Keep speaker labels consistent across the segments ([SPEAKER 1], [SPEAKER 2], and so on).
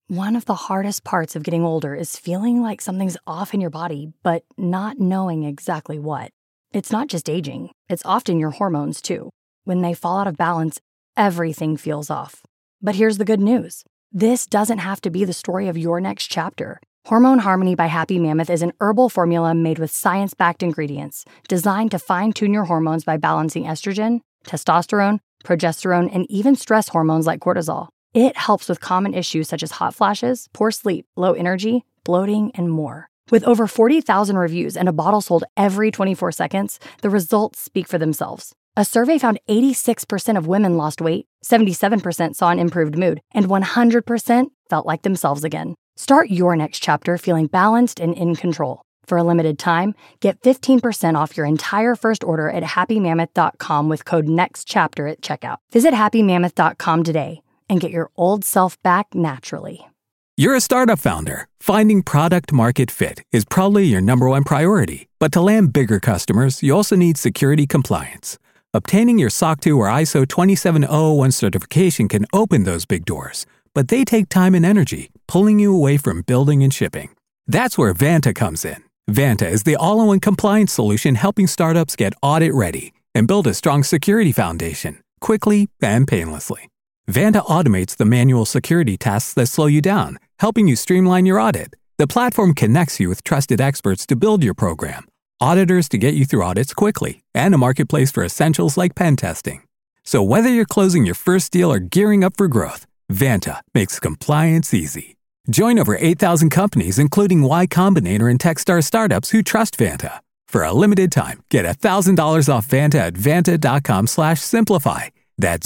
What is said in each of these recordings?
[SPEAKER 1] One of the hardest parts of getting older is feeling like something's off in your body, but not knowing exactly what. It's not just aging, it's often your hormones too. When they fall out of balance, everything feels off. But here's the good news. This doesn't have to be the story of your next chapter. Hormone Harmony by Happy Mammoth is an herbal formula made with science-backed ingredients designed to fine-tune your hormones by balancing estrogen, testosterone, progesterone, and even stress hormones like cortisol. It helps with common issues such as hot flashes, poor sleep, low energy, bloating, and more. With over 40,000 reviews and a bottle sold every 24 seconds, the results speak for themselves. A survey found 86% of women lost weight, 77% saw an improved mood, and 100% felt like themselves again. Start your next chapter feeling balanced and in control. For a limited time, get 15% off your entire first order at happymammoth.com with code NEXTCHAPTER at checkout. Visit happymammoth.com today and get your old self back naturally.
[SPEAKER 2] You're a startup founder. Finding product market fit is probably your number one priority. But to land bigger customers, you also need security compliance. Obtaining your SOC 2 or ISO 27001 certification can open those big doors, but they take time and energy, pulling you away from building and shipping. That's where Vanta comes in. Vanta is the all-in-one compliance solution helping startups get audit ready and build a strong security foundation quickly and painlessly. Vanta automates the manual security tasks that slow you down, helping you streamline your audit. The platform connects you with trusted experts to build your program, auditors to get you through audits quickly, and a marketplace for essentials like pen testing. So whether you're closing your first deal or gearing up for growth, Vanta makes compliance easy. Join over 8,000 companies, including Y Combinator and Techstar startups who trust Vanta. For a limited time, get $1,000 off Vanta at vanta.com/simplify. That's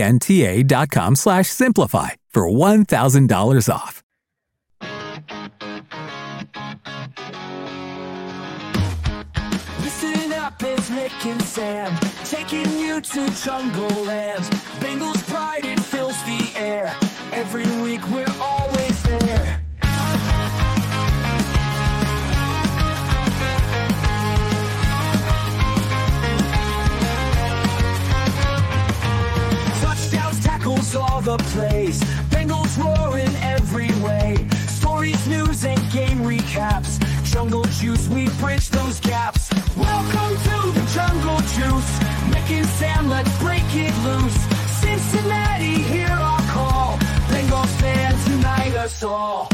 [SPEAKER 2] VANTA.com/simplify for $1,000 off.
[SPEAKER 3] Listen up, it's Nick and Sam, taking you to Jungle Land. Bengals pride, it fills the air. Every week we're always there. Touchdowns, tackles, all the plays. Bengals roaring every way. Stories, news, and game recaps. Jungle Juice, we bridge those gaps. Welcome to the Jungle Juice. Nick and Sam, let's break it loose. Cincinnati, hear our call. Bengals fans, unite us all.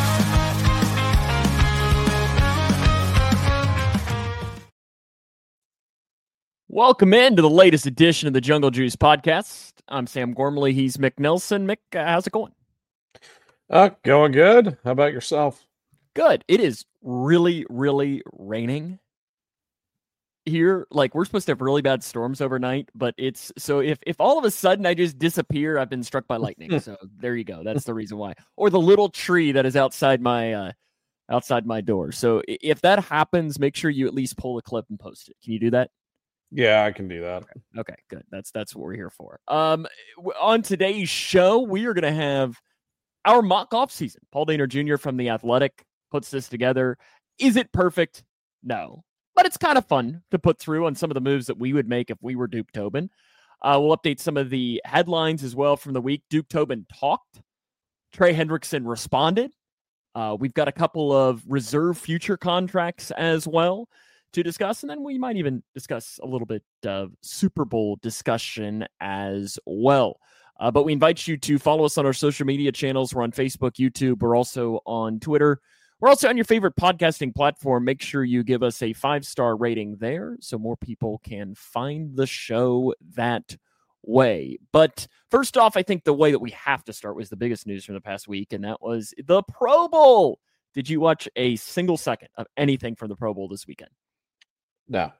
[SPEAKER 4] Welcome in to the latest edition of the Jungle Juice podcast. I'm Sam Gormley. He's Mick Nelson. Mick, how's it going?
[SPEAKER 5] Going good. How about yourself?
[SPEAKER 4] Good. It is really, really raining here. Like, we're supposed to have really bad storms overnight, but it's so if all of a sudden I just disappear, I've been struck by lightning. So there you go. That's the reason why. Or the little tree that is outside my door. So if that happens, make sure you at least pull a clip and post it. Can you do that?
[SPEAKER 5] Yeah, I can do that.
[SPEAKER 4] Okay, good. That's what we're here for. On today's show, we are going to have our mock off season. Paul Dehner Jr. from The Athletic puts this together. Is it perfect? No. But it's kind of fun to put through on some of the moves that we would make if we were Duke Tobin. We'll update some of the headlines as well from the week. Duke Tobin talked. Trey Hendrickson responded. We've got a couple of reserve future contracts as well to discuss, and then we might even discuss a little bit of Super Bowl discussion as well. But we invite you to follow us on our social media channels. We're on Facebook, YouTube. We're also on Twitter. We're also on your favorite podcasting platform. Make sure you give us a 5-star rating there so more people can find the show that way. But first off, I think the way that we have to start was the biggest news from the past week, and that was the Pro Bowl. Did you watch a single second of anything from the Pro Bowl this weekend?
[SPEAKER 5] No.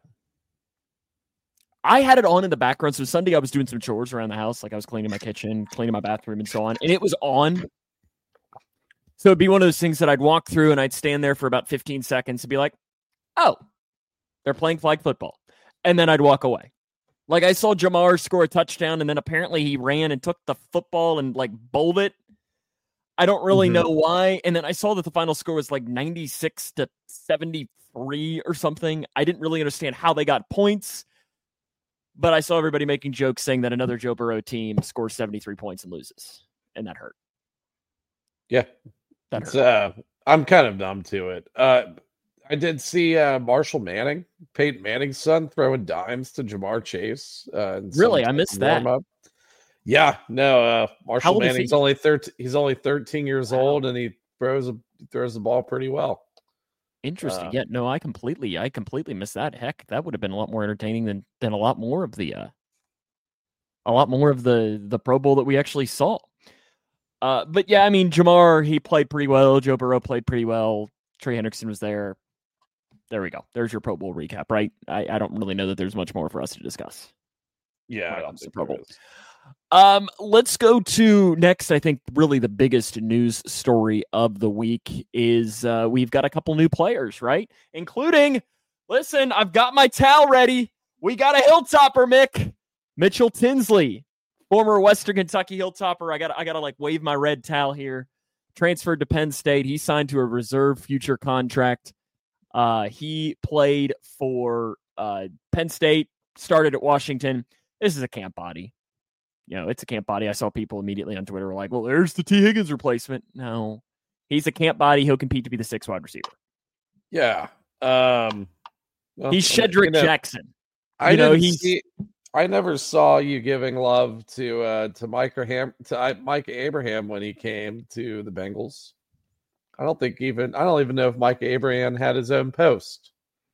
[SPEAKER 4] I had it on in the background. So Sunday I was doing some chores around the house. Like I was cleaning my kitchen, cleaning my bathroom and so on. And it was on. So it'd be one of those things that I'd walk through and I'd stand there for about 15 seconds and be like, oh, they're playing flag football. And then I'd walk away. Like I saw Jamar score a touchdown and then apparently he ran and took the football and like bowled it. I don't really know why. And then I saw that the final score was like 96-73 or something. I didn't really understand how they got points, but I saw everybody making jokes saying that another Joe Burrow team scores 73 points and loses. And that hurt.
[SPEAKER 5] Yeah.
[SPEAKER 4] That
[SPEAKER 5] It's,
[SPEAKER 4] hurt.
[SPEAKER 5] I'm kind of numb to it. I did see Marshall Manning, Peyton Manning's son, throwing dimes to Jamar Chase in some
[SPEAKER 4] Really, I
[SPEAKER 5] type
[SPEAKER 4] missed
[SPEAKER 5] of
[SPEAKER 4] that.
[SPEAKER 5] warm-up. Yeah, no,
[SPEAKER 4] How
[SPEAKER 5] Marshall
[SPEAKER 4] old is
[SPEAKER 5] Manning's
[SPEAKER 4] he?
[SPEAKER 5] only 13. He's only 13 years
[SPEAKER 4] Wow.
[SPEAKER 5] old, and he throws the ball pretty well.
[SPEAKER 4] Interesting. Yeah, no, I completely missed that. Heck, that would have been a lot more entertaining than a lot more of the Pro Bowl that we actually saw. But yeah, I mean, Jamar, he played pretty well. Joe Burrow played pretty well. Trey Hendrickson was there. There we go. There's your Pro Bowl recap, right? I don't really know that there's much more for us to discuss.
[SPEAKER 5] Yeah, I
[SPEAKER 4] Right,
[SPEAKER 5] don't
[SPEAKER 4] the
[SPEAKER 5] think
[SPEAKER 4] Pro
[SPEAKER 5] there
[SPEAKER 4] Bowl.
[SPEAKER 5] is.
[SPEAKER 4] Let's go to next. I think really the biggest news story of the week is we've got a couple new players, right? Including, listen, I've got my towel ready. We got a Hilltopper, Mick. Mitchell Tinsley, former Western Kentucky Hilltopper. I gotta like wave my red towel here. Transferred to Penn State. He signed to a reserve future contract. He played for Penn State, started at Washington. This is a camp body. You know, it's a camp body. I saw people immediately on Twitter were like, well, there's the T. Higgins replacement. No, he's a camp body. He'll compete to be the 6th wide receiver.
[SPEAKER 5] Yeah. Well,
[SPEAKER 4] He's Shedrick Jackson.
[SPEAKER 5] I never saw you giving love to Mike Abraham when he came to the Bengals. I don't even know if Mike Abraham had his own post.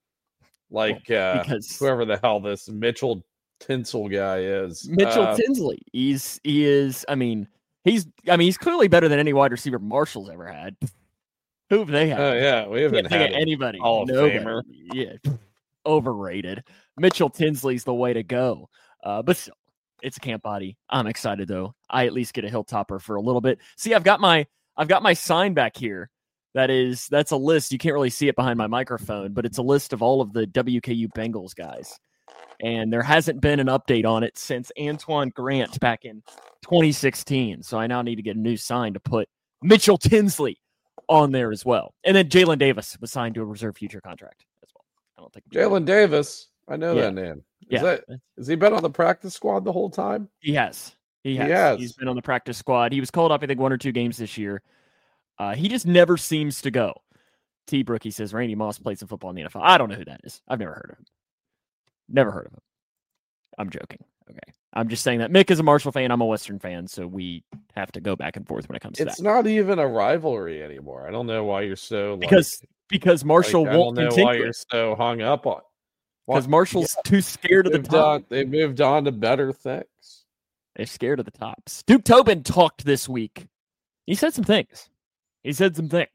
[SPEAKER 5] Like because whoever the hell this Mitchell Tinsel guy is.
[SPEAKER 4] Mitchell Tinsley. He is, I mean, he's clearly better than any wide receiver Marshall's ever had. Who have they had?
[SPEAKER 5] Oh yeah, we haven't had
[SPEAKER 4] anybody.
[SPEAKER 5] Hall of Famer.
[SPEAKER 4] Yeah. Overrated. Mitchell Tinsley's the way to go. But still, it's a camp body. I'm excited though. I at least get a Hilltopper for a little bit. See, I've got my sign back here. That's a list. You can't really see it behind my microphone, but it's a list of all of the WKU Bengals guys. And there hasn't been an update on it since Antoine Grant back in 2016. So I now need to get a new sign to put Mitchell Tinsley on there as well. And then Jalen Davis was signed to a reserve future contract as well. I don't think
[SPEAKER 5] Jalen Davis. I know that name. Has he been on the practice squad the whole time?
[SPEAKER 4] He has. He's been on the practice squad. He was called up, I think, 1 or 2 games this year. He just never seems to go. T. Brookie says Randy Moss played some football in the NFL. I don't know who that is. I've never heard of him. Never heard of him. I'm joking. Okay. I'm just saying that Mick is a Marshall fan. I'm a Western fan, so we have to go back and forth when it comes to that.
[SPEAKER 5] It's not even a rivalry anymore. I don't know why you're so
[SPEAKER 4] because Marshall won't continue.
[SPEAKER 5] I don't know why you're so hung up on.
[SPEAKER 4] Because Marshall's too scared of the top.
[SPEAKER 5] They moved on to better things.
[SPEAKER 4] They're scared of the tops. Duke Tobin talked this week. He said some things. He said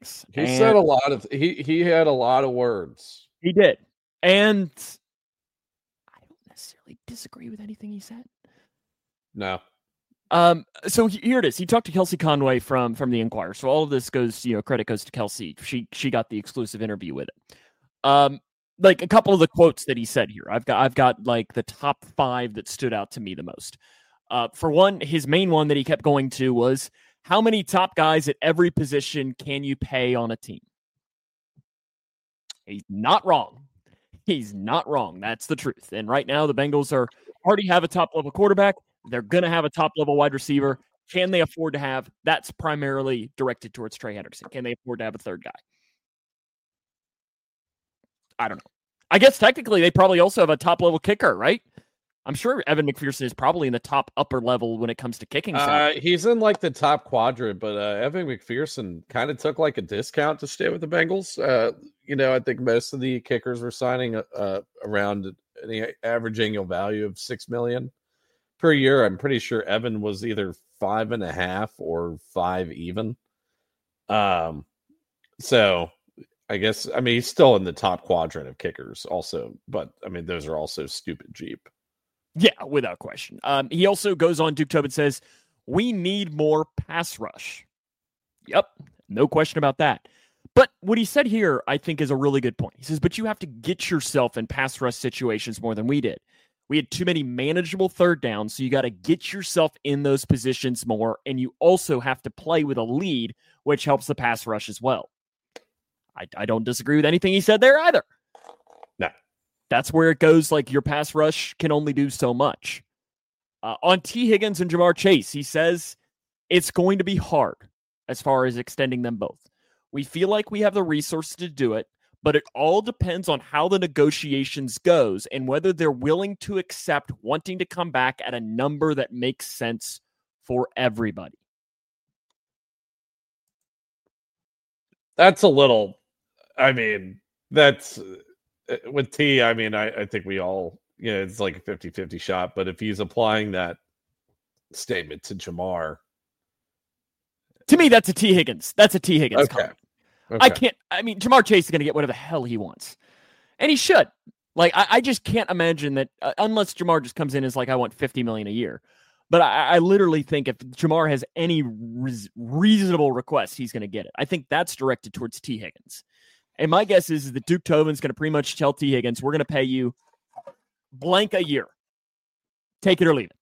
[SPEAKER 5] a lot of he had a lot of words.
[SPEAKER 4] He did. And I don't necessarily disagree with anything he said.
[SPEAKER 5] No.
[SPEAKER 4] So here it is. He talked to Kelsey Conway from the Inquirer. So all of this goes, credit goes to Kelsey. She got the exclusive interview with it. Like a couple of the quotes that he said here. I've got like the top 5 that stood out to me the most. For one, his main one that he kept going to was, how many top guys at every position can you pay on a team? He's not wrong. That's the truth. And right now, the Bengals already have a top-level quarterback. They're going to have a top-level wide receiver. Can they afford to have? That's primarily directed towards Trey Hendrickson. Can they afford to have a third guy? I don't know. I guess technically they probably also have a top-level kicker, right? I'm sure Evan McPherson is probably in the top upper level when it comes to kicking.
[SPEAKER 5] He's in like the top quadrant, but Evan McPherson kind of took like a discount to stay with the Bengals. I think most of the kickers were signing around the average annual value of $6 million per year. I'm pretty sure Evan was either 5.5 or 5 even. So I guess he's still in the top quadrant of kickers also, but those are also stupid cheap.
[SPEAKER 4] Yeah, without question. He also goes on, Duke Tobin says, we need more pass rush. Yep, no question about that. But what he said here, I think, is a really good point. He says, but you have to get yourself in pass rush situations more than we did. We had too many manageable third downs, so you got to get yourself in those positions more, and you also have to play with a lead, which helps the pass rush as well. I don't disagree with anything he said there either.
[SPEAKER 5] No.
[SPEAKER 4] That's where it goes, like your pass rush can only do so much. On T. Higgins and Jamar Chase, he says it's going to be hard. as far as extending them both. We feel like we have the resources to do it, but it all depends on how the negotiations goes and whether they're willing to accept wanting to come back at a number that makes sense for everybody.
[SPEAKER 5] That's a little, I mean, that's with T. I mean, I think we all, it's like a 50-50 shot, but if he's applying that statement to Jamar,
[SPEAKER 4] to me, that's a T. Higgins. That's a T. Higgins comment.
[SPEAKER 5] Okay.
[SPEAKER 4] Jamar Chase is going to get whatever the hell he wants. And he should. Like, I just can't imagine that unless Jamar just comes in as like, I want $50 million a year. But I literally think if Jamar has any reasonable request, he's going to get it. I think that's directed towards T. Higgins. And my guess is that Duke Tobin's going to pretty much tell T. Higgins, we're going to pay you blank a year. Take it or leave it.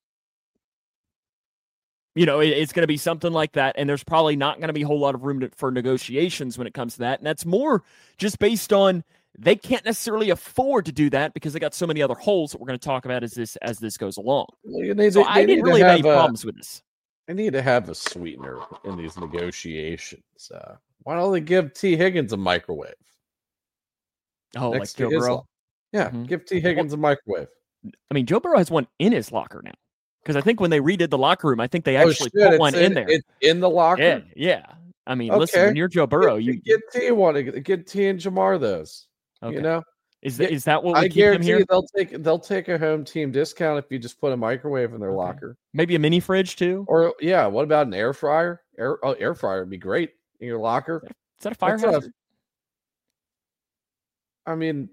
[SPEAKER 4] It's going to be something like that. And there's probably not going to be a whole lot of room for negotiations when it comes to that. And that's more just based on they can't necessarily afford to do that because they got so many other holes that we're going to talk about as this goes along.
[SPEAKER 5] Well,
[SPEAKER 4] I didn't really have any problems with this.
[SPEAKER 5] I need to have a sweetener in these negotiations. Why don't they give T. Higgins a microwave?
[SPEAKER 4] Oh, like Joe Burrow?
[SPEAKER 5] Yeah, give T. Higgins a microwave.
[SPEAKER 4] I mean, Joe Burrow has one in his locker now. Because I think when they redid the locker room, I think they actually put one in there.
[SPEAKER 5] It's in the locker?
[SPEAKER 4] Yeah. I mean, listen, when you're Joe Burrow, you
[SPEAKER 5] get T and Jamar those.
[SPEAKER 4] Okay. Is that what we
[SPEAKER 5] I
[SPEAKER 4] keep them here?
[SPEAKER 5] They'll take a home team discount if you just put a microwave in their locker.
[SPEAKER 4] Maybe a mini fridge too?
[SPEAKER 5] Or what about an air fryer? Air fryer would be great in your locker.
[SPEAKER 4] Is that a fire hazard?
[SPEAKER 5] I mean,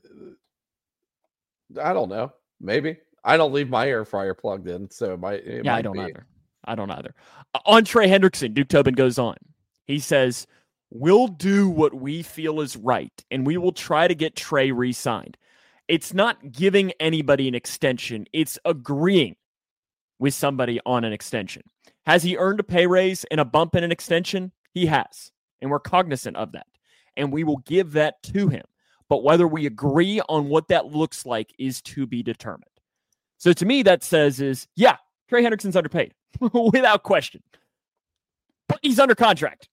[SPEAKER 5] I don't know. Maybe. I don't leave my air fryer plugged in, so
[SPEAKER 4] I don't either. On Trey Hendrickson, Duke Tobin goes on. He says, we'll do what we feel is right, and we will try to get Trey re-signed. It's not giving anybody an extension. It's agreeing with somebody on an extension. Has he earned a pay raise and a bump in an extension? He has, and we're cognizant of that, and we will give that to him. But whether we agree on what that looks like is to be determined. So to me, that says Trey Hendrickson's underpaid without question. But he's under contract.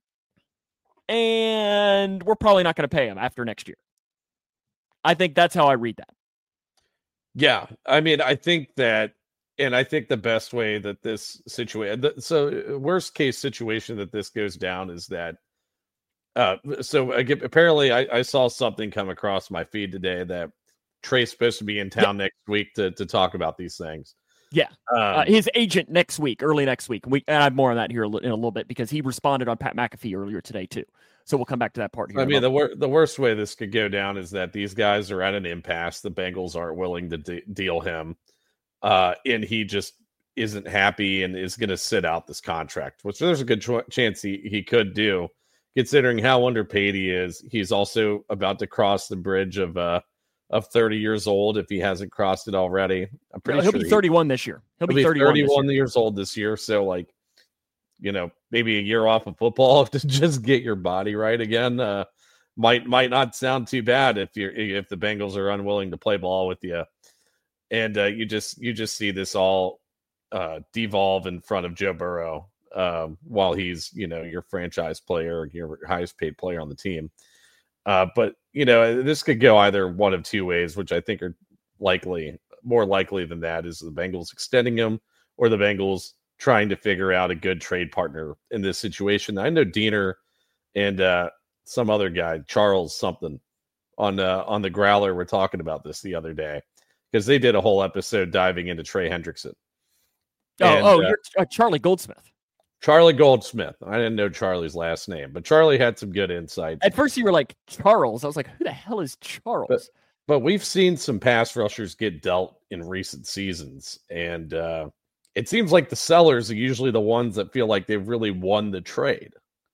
[SPEAKER 4] And we're probably not going to pay him after next year. I think that's how I read that.
[SPEAKER 5] Yeah. I mean, I think that, and I think the best way that this situation, so worst case situation that this goes down is that, apparently I saw something come across my feed today that Trey's supposed to be in town next week to talk about these things.
[SPEAKER 4] Yeah. His agent early next week. And I have more on that here in a little bit because he responded on Pat McAfee earlier today too. So we'll come back to that part here.
[SPEAKER 5] I mean, the worst way this could go down is that these guys are at an impasse. The Bengals aren't willing to deal him. And he just isn't happy and is going to sit out this contract, which there's a good chance he could do, considering how underpaid he is. He's also about to cross the bridge of 30 years old if he hasn't crossed it already. I'm pretty sure
[SPEAKER 4] he'll be 31 this year. He'll be
[SPEAKER 5] 31 years old this year. So maybe a year off of football to just get your body right again. Might not sound too bad if the Bengals are unwilling to play ball with you. And you just see this all devolve in front of Joe Burrow while he's, your franchise player, your highest paid player on the team. But this could go either one of two ways, which I think are more likely than that is the Bengals extending him or the Bengals trying to figure out a good trade partner in this situation. I know Diener and some other guy, Charles something, on the Growler were talking about this the other day because they did a whole episode diving into Trey Hendrickson.
[SPEAKER 4] You're Charlie Goldsmith.
[SPEAKER 5] Charlie Goldsmith. I didn't know Charlie's last name, but Charlie had some good insight.
[SPEAKER 4] At first you were like, Charles. I was like, who the hell is Charles?
[SPEAKER 5] But we've seen some pass rushers get dealt in recent seasons, and it seems like the sellers are usually the ones that feel like they've really won the trade.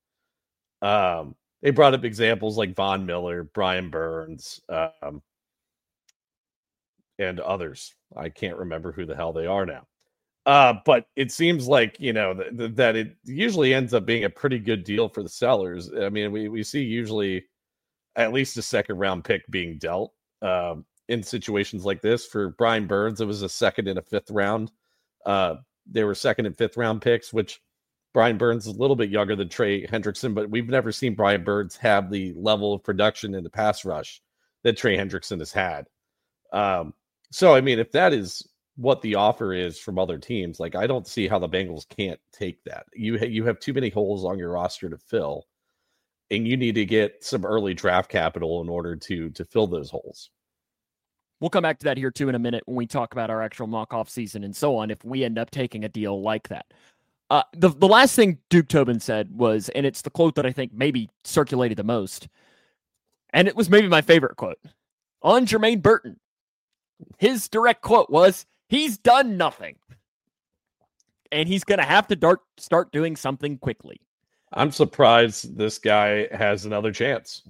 [SPEAKER 5] They brought up examples like Von Miller, Brian Burns, and others. I can't remember who the hell they are now. But it seems like, that it usually ends up being a pretty good deal for the sellers. I mean, we see usually at least a second round pick being dealt in situations like this. For Brian Burns, it was a second and a fifth round. They were second and fifth round picks, which Brian Burns is a little bit younger than Trey Hendrickson, but we've never seen Brian Burns have the level of production in the pass rush that Trey Hendrickson has had. So, I mean, if that is what the offer is from other teams, like, I don't see how the Bengals can't take that. You have too many holes on your roster to fill, and you need to get some early draft capital in order to fill those holes.
[SPEAKER 4] We'll come back to that here, too, in a minute when we talk about our actual mock-off season and so on, if we end up taking a deal like that. The last thing Duke Tobin said was, and it's the quote that I think maybe circulated the most, and it was maybe my favorite quote, on Jermaine Burton. His direct quote was, he's done nothing. And he's going to have to start doing something quickly.
[SPEAKER 5] I'm surprised this guy has another chance.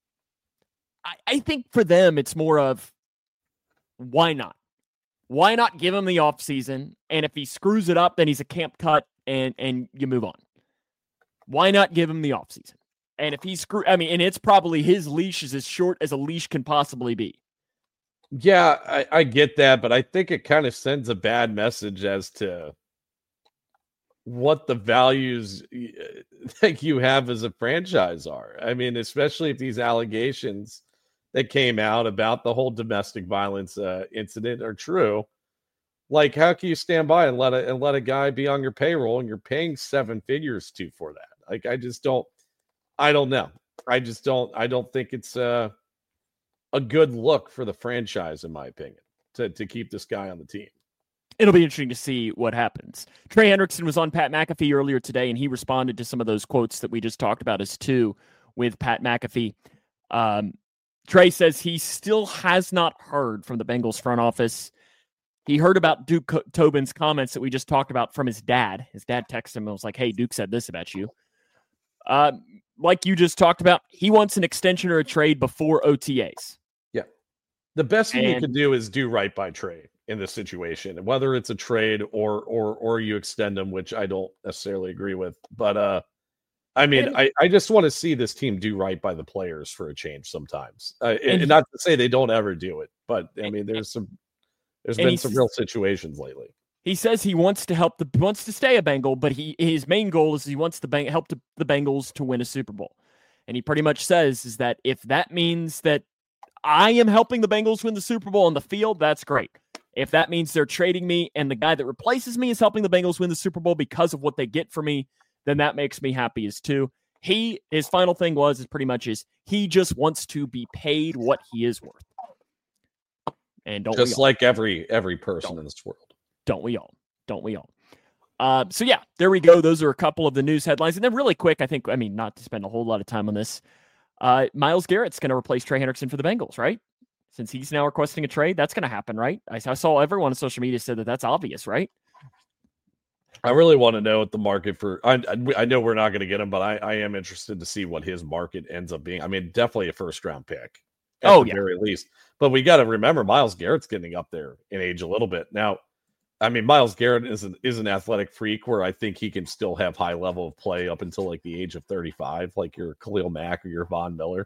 [SPEAKER 4] I think for them, it's more of, why not? Why not give him the offseason? And if he screws it up, then he's a camp cut and you move on. Why not give him the offseason? And if he's and it's probably his leash is as short as a leash can possibly be.
[SPEAKER 5] Yeah, I get that, but I think it kind of sends a bad message as to what the values that you have as a franchise are. I mean, especially if these allegations that came out about the whole domestic violence incident are true. Like, how can you stand by and let a guy be on your payroll and you're paying 7 figures for that? Like, I don't know. I don't think it's a good look for the franchise, in my opinion, to keep this guy on the team.
[SPEAKER 4] It'll be interesting to see what happens. Trey Hendrickson was on Pat McAfee earlier today, and he responded to some of those quotes that we just talked about as two with Pat McAfee. Trey says he still has not heard from the Bengals front office. He heard about Duke Tobin's comments that we just talked about from his dad. His dad texted him and was like, hey, Duke said this about you. Like you just talked about, he wants an extension or a trade before OTAs.
[SPEAKER 5] Yeah. The best thing you can do is do right by Trey in this situation, whether it's a trade or you extend him, which I don't necessarily agree with. But I just want to see this team do right by the players for a change sometimes. And not to say they don't ever do it, but I mean, there's been some real situations lately.
[SPEAKER 4] He says he wants to wants to stay a Bengal, but his main goal is he wants to help the Bengals to win a Super Bowl. And he pretty much says is that if that means that I am helping the Bengals win the Super Bowl on the field, that's great. If that means they're trading me and the guy that replaces me is helping the Bengals win the Super Bowl because of what they get for me, then that makes me happy as too. His final thing is pretty much he just wants to be paid what he is worth. And don't
[SPEAKER 5] just like every person in this world.
[SPEAKER 4] Don't we all? So yeah, there we go. Those are a couple of the news headlines. And then really quick, not to spend a whole lot of time on this, Myles Garrett's going to replace Trey Hendrickson for the Bengals, right? Since he's now requesting a trade, that's going to happen, right? I saw everyone on social media said that that's obvious, right?
[SPEAKER 5] I really want to know what the market for. I know we're not going to get him, but I am interested to see what his market ends up being. I mean, definitely a first-round pick. At the very least. But we got to remember, Myles Garrett's getting up there in age a little bit. Now, I mean, Myles Garrett is an athletic freak where I think he can still have high level of play up until like the age of 35, like your Khalil Mack or your Von Miller.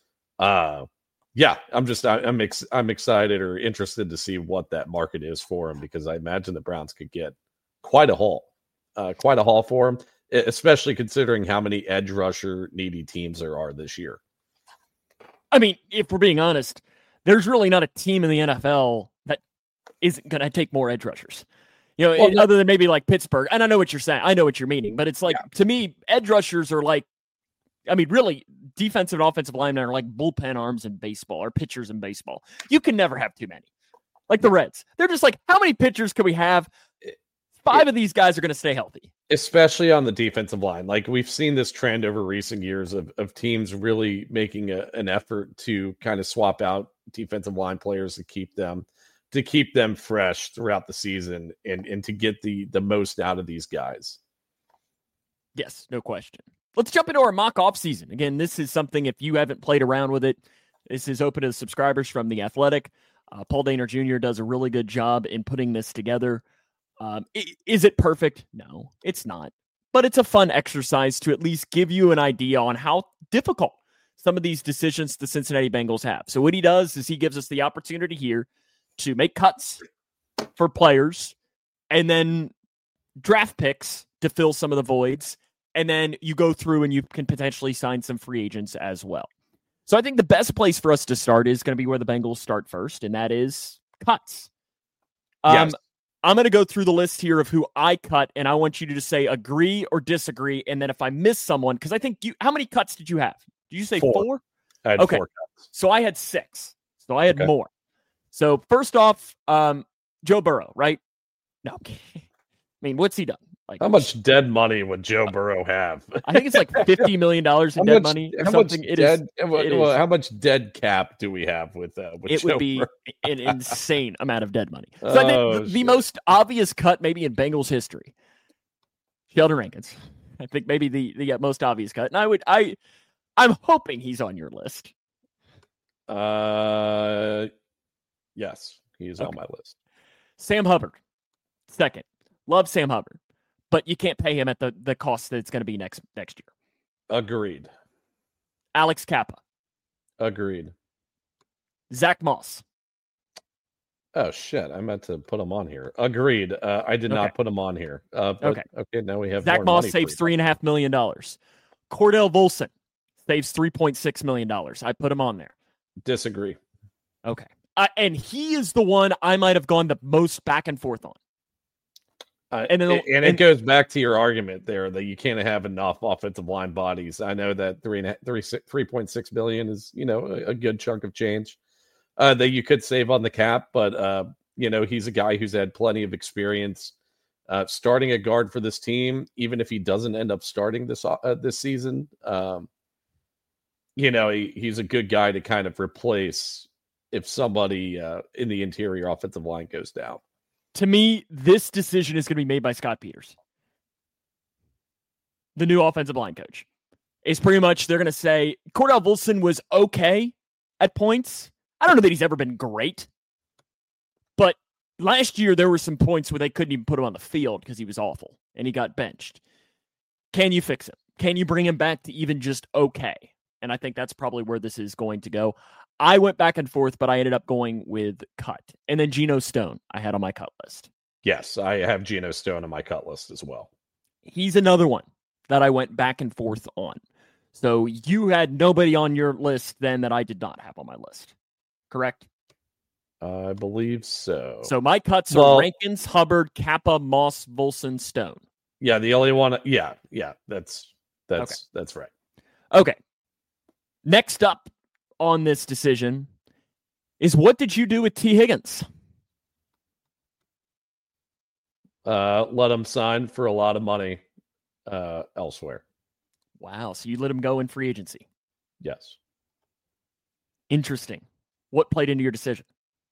[SPEAKER 5] Yeah, I'm excited or interested to see what that market is for him, because I imagine the Browns could get quite a haul for him, especially considering how many edge rusher needy teams there are this year.
[SPEAKER 4] I mean, if we're being honest, there's really not a team in the NFL that isn't going to take more edge rushers. Other than maybe like Pittsburgh. And I know what you're saying. I know what you're meaning. But it's like, to me, edge rushers are like, really, defensive and offensive linemen are like bullpen arms in baseball or pitchers in baseball. You can never have too many. Like the Reds. They're just like, how many pitchers can we have? 5 of these guys are going to stay healthy.
[SPEAKER 5] Especially on the defensive line. Like, we've seen this trend over recent years of teams really making an effort to kind of swap out defensive line players to keep them fresh throughout the season and to get the most out of these guys.
[SPEAKER 4] Yes, no question. Let's jump into our mock off season. Again, this is something, if you haven't played around with it, this is open to the subscribers from The Athletic. Paul Dehner Jr. does a really good job in putting this together. Is it perfect? No, it's not. But it's a fun exercise to at least give you an idea on how difficult some of these decisions the Cincinnati Bengals have. So what he does is he gives us the opportunity here to make cuts for players and then draft picks to fill some of the voids. And then you go through and you can potentially sign some free agents as well. So I think the best place for us to start is going to be where the Bengals start first, and that is cuts.
[SPEAKER 5] Yes.
[SPEAKER 4] I'm going to go through the list here of who I cut, and I want you to just say agree or disagree. And then if I miss someone, because I think how many cuts did you have? Did you say 4?
[SPEAKER 5] I had
[SPEAKER 4] okay.
[SPEAKER 5] 4 cuts.
[SPEAKER 4] So I had 6. So I had more. So first off, Joe Burrow, right? No. I mean, what's he done? Like,
[SPEAKER 5] how much dead money would Joe Burrow have?
[SPEAKER 4] I think it's like $50 million in dead money or something.
[SPEAKER 5] How much dead cap do we have with
[SPEAKER 4] it
[SPEAKER 5] Joe
[SPEAKER 4] would be
[SPEAKER 5] Burrow?
[SPEAKER 4] an insane amount of dead money. So I think the most obvious cut maybe in Bengals history, Sheldon Rankins. I think maybe the most obvious cut. And I'm hoping he's on your list.
[SPEAKER 5] Yes, he is on my list.
[SPEAKER 4] Sam Hubbard, second. Love Sam Hubbard, but you can't pay him at the cost that it's going to be next year.
[SPEAKER 5] Agreed.
[SPEAKER 4] Alex Kappa.
[SPEAKER 5] Agreed.
[SPEAKER 4] Zach Moss.
[SPEAKER 5] Oh, shit. I meant to put him on here. Agreed. I did not put him on here. Okay, now we have
[SPEAKER 4] Zach Moss saves $3.5 million. Cordell Volson saves $3.6 million. I put him on there.
[SPEAKER 5] Disagree.
[SPEAKER 4] Okay. And he is the one I might have gone the most back and forth on.
[SPEAKER 5] And it goes back to your argument there that you can't have enough offensive line bodies. I know that $3.6 billion is, a good chunk of change that you could save on the cap, but he's a guy who's had plenty of experience starting a guard for this team, even if he doesn't end up starting this season. He's a good guy to kind of replace if somebody in the interior offensive line goes down.
[SPEAKER 4] To me, this decision is going to be made by Scott Peters, the new offensive line coach. It's pretty much they're going to say Cordell Volson was okay at points. I don't know that he's ever been great, but last year there were some points where they couldn't even put him on the field because he was awful and he got benched. Can you fix him? Can you bring him back to even just okay? And I think that's probably where this is going to go. I went back and forth, but I ended up going with cut. And then Geno Stone I had on my cut list.
[SPEAKER 5] Yes, I have Geno Stone on my cut list as well.
[SPEAKER 4] He's another one that I went back and forth on. So you had nobody on your list then that I did not have on my list, correct?
[SPEAKER 5] I believe so.
[SPEAKER 4] So my cuts are Rankins, Hubbard, Kappa, Moss, Volson, Stone.
[SPEAKER 5] Yeah, the only one. Yeah, that's right.
[SPEAKER 4] Okay. Next up on this decision is what did you do with T. Higgins?
[SPEAKER 5] Let him sign for a lot of money elsewhere.
[SPEAKER 4] Wow. So you let him go in free agency.
[SPEAKER 5] Yes.
[SPEAKER 4] Interesting. What played into your decision?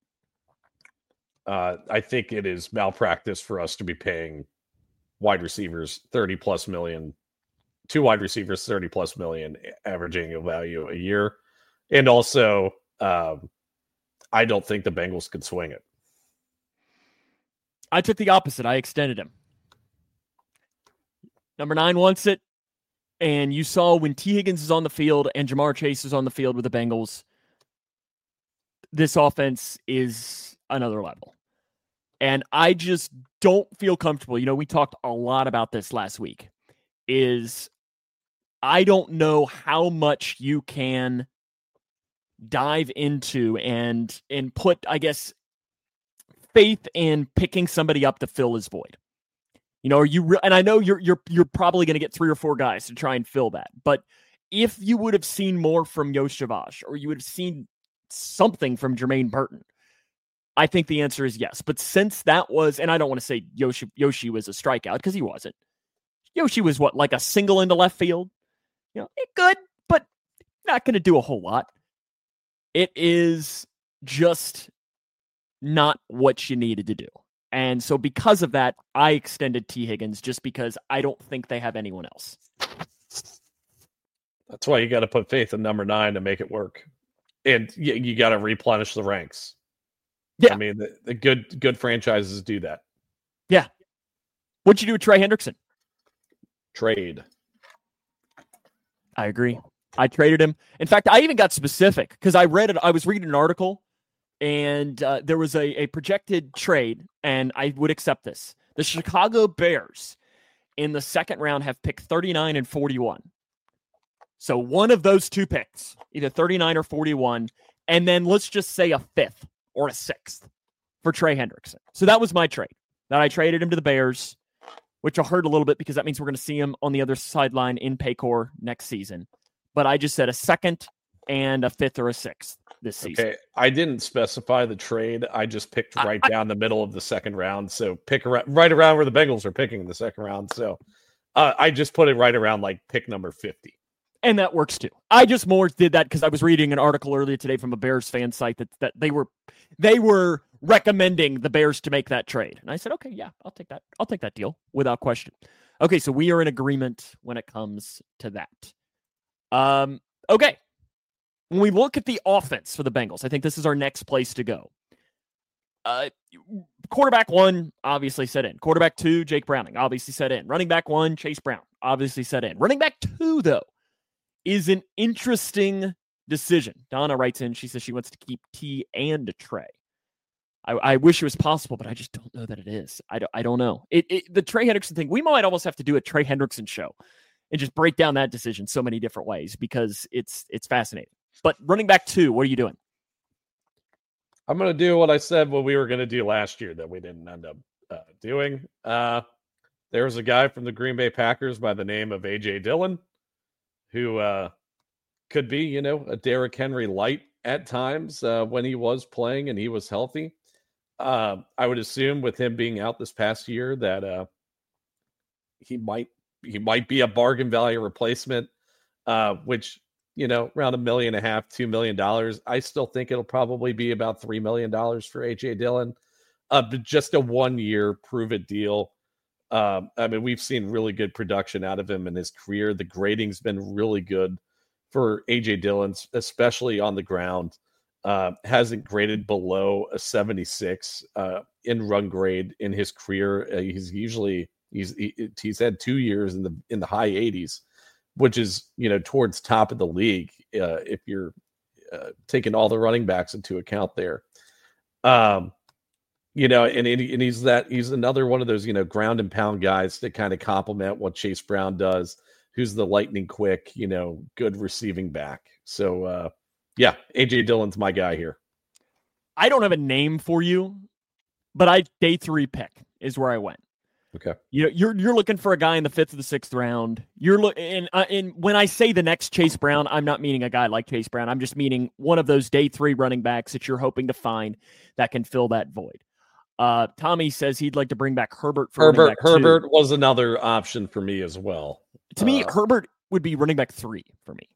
[SPEAKER 5] I think it is malpractice for us to be paying wide receivers $30+ million, 2 wide receivers $30+ million average annual value a year. And also, I don't think the Bengals could swing it.
[SPEAKER 4] I took the opposite. I extended him. Number 9 wants it. And you saw when T. Higgins is on the field and Jamar Chase is on the field with the Bengals, this offense is another level. And I just don't feel comfortable. We talked a lot about this last week. I don't know how much you can dive into and put, I guess, faith in picking somebody up to fill his void. And I know you're probably going to get 3 or 4 guys to try and fill that. But if you would have seen more from Yosh Chavash, or you would have seen something from Jermaine Burton, I think the answer is yes. But since that was, and I don't want to say Yoshi was a strikeout because he wasn't. Yoshi was like a single into left field. Good, but not going to do a whole lot. It is just not what you needed to do. And so because of that, I extended T. Higgins just because I don't think they have anyone else.
[SPEAKER 5] That's why you got to put faith in number 9 to make it work. And you got to replenish the ranks.
[SPEAKER 4] Yeah.
[SPEAKER 5] I mean, the good franchises do that.
[SPEAKER 4] Yeah. What'd you do with Trey Hendrickson?
[SPEAKER 5] Trade.
[SPEAKER 4] I agree. I traded him. In fact, I even got specific because I was reading an article and there was a projected trade, and I would accept this. The Chicago Bears in the second round have picked 39 and 41. So one of those two picks, either 39 or 41, and then let's just say a fifth or a sixth for Trey Hendrickson. So that was my trade. That I traded him to the Bears, which will hurt a little bit because that means we're going to see him on the other sideline in Paycor next season. But I just said a second and a fifth or a sixth this season.
[SPEAKER 5] Okay, I didn't specify the trade. I just picked right down the middle of the second round. So pick right around where the Bengals are picking in the second round. So I just put it right around like pick number 50.
[SPEAKER 4] And that works too. I just more did that because I was reading an article earlier today from a Bears fan site that they were recommending the Bears to make that trade. And I said, okay, yeah, I'll take that. I'll take that deal without question. Okay, so we are in agreement when it comes to that. Okay. When we look at the offense for the Bengals, I think this is our next place to go. Quarterback 1 obviously set in. Quarterback 2, Jake Browning, obviously set in. Running back 1, Chase Brown, obviously set in. Running back 2, though, is an interesting decision. Donna writes in, she says she wants to keep T and Trey. I wish it was possible, but I just don't know that it is. I don't know. The Trey Hendrickson thing, we might almost have to do a Trey Hendrickson show and just break down that decision so many different ways because it's fascinating. But running back 2, what are you doing?
[SPEAKER 5] I'm going to do what I said what we were going to do last year that we didn't end up doing. There was a guy from the Green Bay Packers by the name of A.J. Dillon who could be, a Derrick Henry light at times when he was playing and he was healthy. I would assume with him being out this past year that he might be a bargain value replacement, which, around $1.5 million, $2 million. I still think it'll probably be about $3 million for A.J. Dillon. But just a 1-year prove-it deal. We've seen really good production out of him in his career. The grading's been really good for A.J. Dillon, especially on the ground. Hasn't graded below a 76 in run grade in his career. He's had 2 years in the high 80s, which is towards top of the league if you're taking all the running backs into account there. And he's another one of those ground and pound guys that kind of complement what Chase Brown does, who's the lightning quick, good receiving back. So AJ Dillon's my guy here.
[SPEAKER 4] I don't have a name for you, but day 3 pick is where I went.
[SPEAKER 5] Okay.
[SPEAKER 4] You're looking for a guy in the 5th or the 6th round. And when I say the next Chase Brown, I'm not meaning a guy like Chase Brown. I'm just meaning one of those day 3 running backs that you're hoping to find that can fill that void. Tommy says he'd like to bring back Herbert for running back 2.
[SPEAKER 5] Herbert was another option for me as well.
[SPEAKER 4] To me, Herbert would be running back 3 for me.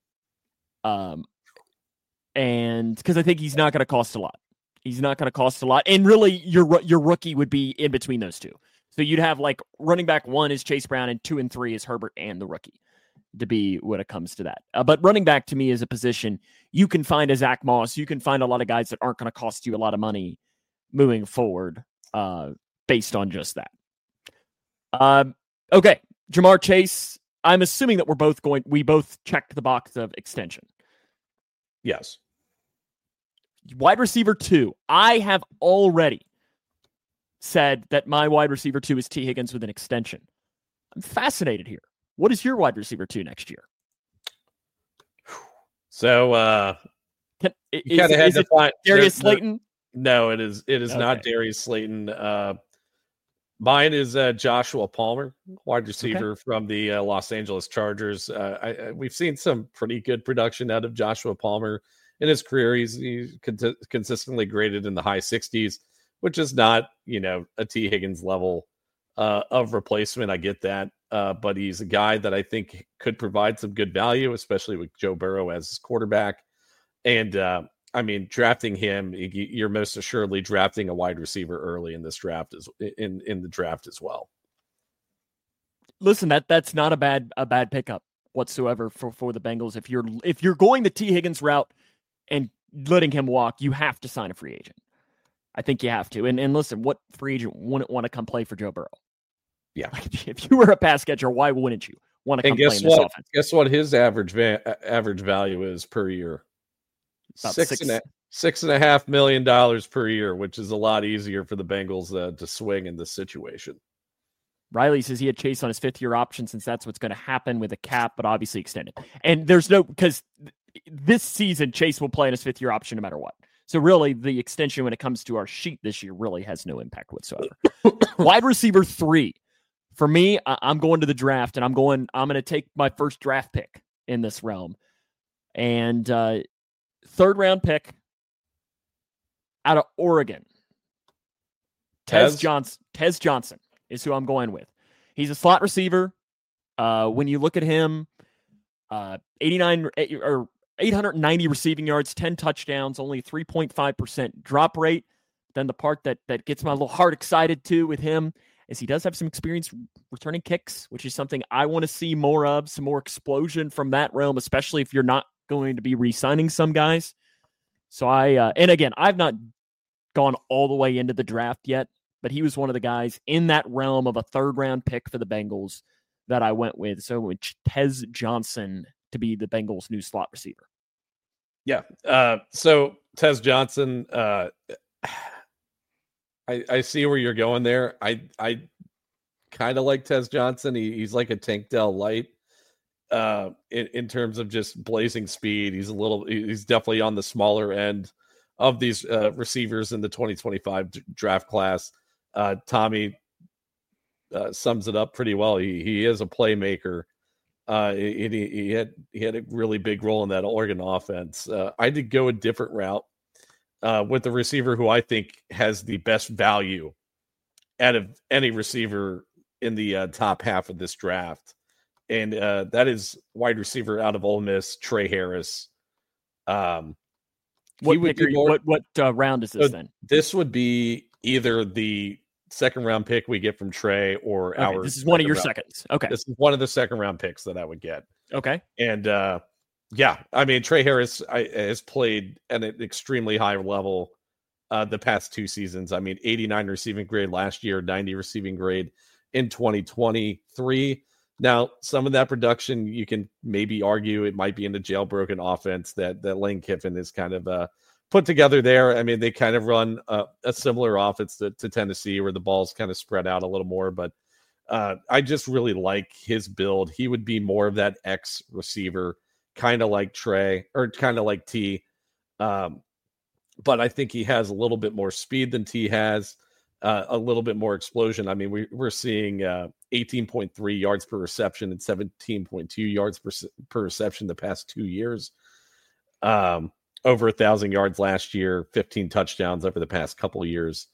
[SPEAKER 4] And because I think he's not going to cost a lot. And really, your rookie would be in between those two. So you'd have like running back 1 is Chase Brown and 2 and 3 is Herbert and the rookie to be when it comes to that. But running back to me is a position you can find a Zach Moss. You can find a lot of guys that aren't going to cost you a lot of money moving forward based on just that. Okay. Ja'Marr Chase. I'm assuming that we both checked the box of extension.
[SPEAKER 5] Yes.
[SPEAKER 4] Wide receiver 2. I have already said that my wide receiver 2 is T. Higgins with an extension. I'm fascinated here. What is your wide receiver 2 next year?
[SPEAKER 5] So you kind of had to find
[SPEAKER 4] Darius Slayton.
[SPEAKER 5] No, it is okay. Not Darius Slayton. Mine is Joshua Palmer, wide receiver from the Los Angeles Chargers. We've seen some pretty good production out of Joshua Palmer in his career. He's consistently graded in the high 60s, which is not, a T. Higgins level of replacement. I get that. But he's a guy that I think could provide some good value, especially with Joe Burrow as his quarterback. And drafting him, you're most assuredly drafting a wide receiver early in this draft in the draft as well.
[SPEAKER 4] Listen, that's not a bad pickup whatsoever for the Bengals. If you're going the T. Higgins route and letting him walk, you have to sign a free agent. I think you have to. And listen, what free agent wouldn't want to come play for Joe Burrow?
[SPEAKER 5] Yeah.
[SPEAKER 4] If you were a pass catcher, why wouldn't you want to come play in this offense?
[SPEAKER 5] Guess what his average value is per year? About $6.5 million per year, which is a lot easier for the Bengals to swing in this situation.
[SPEAKER 4] Riley says he had Chase on his 5th-year option since that's what's going to happen with a cap, but obviously extended. And there's no, because this season, Chase will play on his 5th-year option no matter what. So really, the extension when it comes to our sheet this year really has no impact whatsoever. Wide receiver 3. For me, I'm going to the draft, and I'm going to take my first draft pick in this realm. And 3rd-round pick out of Oregon. Tez Johnson is who I'm going with. He's a slot receiver. When you look at him, 890 receiving yards, 10 touchdowns, only 3.5% drop rate. Then the part that gets my little heart excited too with him is he does have some experience returning kicks, which is something I want to see more of, some more explosion from that realm, especially if you're not going to be re-signing some guys. So and again, I've not gone all the way into the draft yet, but he was one of the guys in that realm of a 3rd-round pick for the Bengals that I went with. So with Tez Johnson to be the Bengals' new slot receiver.
[SPEAKER 5] Yeah. So Tez Johnson, I see where you're going there. I kind of like Tez Johnson. He's like a Tank Dell light in terms of just blazing speed. He's definitely on the smaller end of these receivers in the 2025 draft class. Tommy sums it up pretty well. He is a playmaker. He had a really big role in that Oregon offense. I did go a different route with the receiver who I think has the best value out of any receiver in the top half of this draft. And that is wide receiver out of Ole Miss, Trey Harris.
[SPEAKER 4] What round is this then?
[SPEAKER 5] This would be either the 2nd-round pick we get from Trey or our.
[SPEAKER 4] This is one of your seconds. Okay.
[SPEAKER 5] This is one of the 2nd-round picks that I would get.
[SPEAKER 4] Okay.
[SPEAKER 5] And yeah, I mean, Trey Harris has played at an extremely high level the past 2 seasons. I mean, 89 receiving grade last year, 90 receiving grade in 2023. Now, some of that production, you can maybe argue it might be in the jailbroken offense that Lane Kiffin is kind of put together there. I mean, they kind of run a similar offense to Tennessee where the ball's kind of spread out a little more. But I just really like his build. He would be more of that X receiver, kind of like Trey or kind of like T. But I think he has a little bit more speed than T has. A little bit more explosion. I mean, we're seeing 18.3 yards per reception and 17.2 yards per reception the past 2 years. Over 1,000 yards last year, 15 touchdowns over the past couple of years.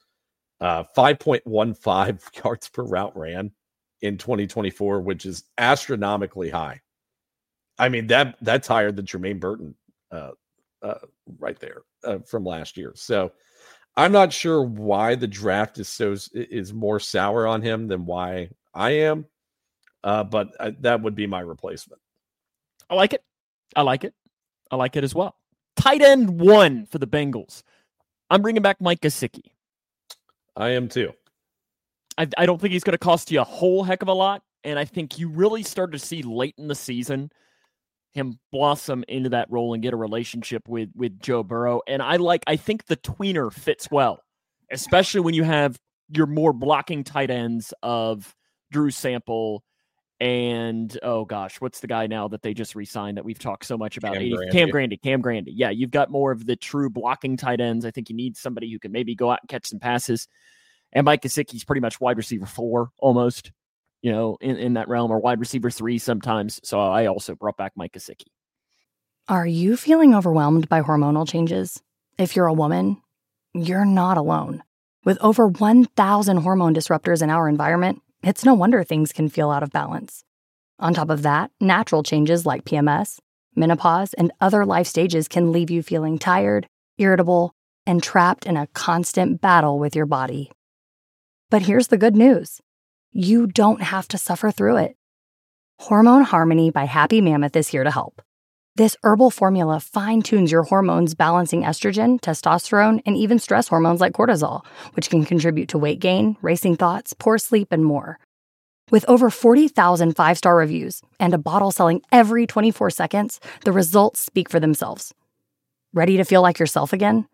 [SPEAKER 5] 5.15 yards per route ran in 2024, which is astronomically high. I mean, that's higher than Jermaine Burton right there from last year. So I'm not sure why the draft is more sour on him than why I am, but that would be my replacement.
[SPEAKER 4] I like it. I like it as well. Tight end 1 for the Bengals. I'm bringing back Mike Gesicki.
[SPEAKER 5] I am too.
[SPEAKER 4] I don't think he's going to cost you a whole heck of a lot, and I think you really start to see late in the season him blossom into that role and get a relationship with Joe Burrow. And I think the tweener fits well, especially when you have your more blocking tight ends of Drew Sample and, oh gosh, what's the guy now that they just re-signed that we've talked so much about? Cam Grandy. Yeah, you've got more of the true blocking tight ends. I think you need somebody who can maybe go out and catch some passes. And Mike Gesicki's pretty much wide receiver 4 almost, in that realm, or wide receiver 3 sometimes. So I also brought back Mike Gesicki.
[SPEAKER 1] Are you feeling overwhelmed by hormonal changes? If you're a woman, you're not alone. With over 1,000 hormone disruptors in our environment, it's no wonder things can feel out of balance. On top of that, natural changes like PMS, menopause, and other life stages can leave you feeling tired, irritable, and trapped in a constant battle with your body. But here's the good news. You don't have to suffer through it. Hormone Harmony by Happy Mammoth is here to help. This herbal formula fine-tunes your hormones, balancing estrogen, testosterone, and even stress hormones like cortisol, which can contribute to weight gain, racing thoughts, poor sleep, and more. With over 40,000 5-star reviews and a bottle selling every 24 seconds, the results speak for themselves. Ready to feel like yourself again?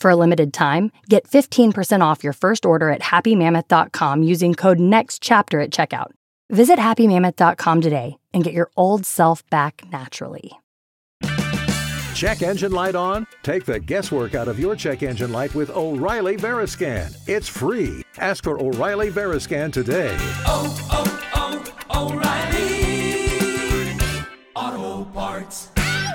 [SPEAKER 1] For a limited time, get 15% off your first order at happymammoth.com using code NEXTCHAPTER at checkout. Visit happymammoth.com today and get your old self back naturally.
[SPEAKER 6] Check engine light on? Take the guesswork out of your check engine light with O'Reilly Veriscan. It's free. Ask for O'Reilly Veriscan today.
[SPEAKER 3] O'Reilly Auto Parts.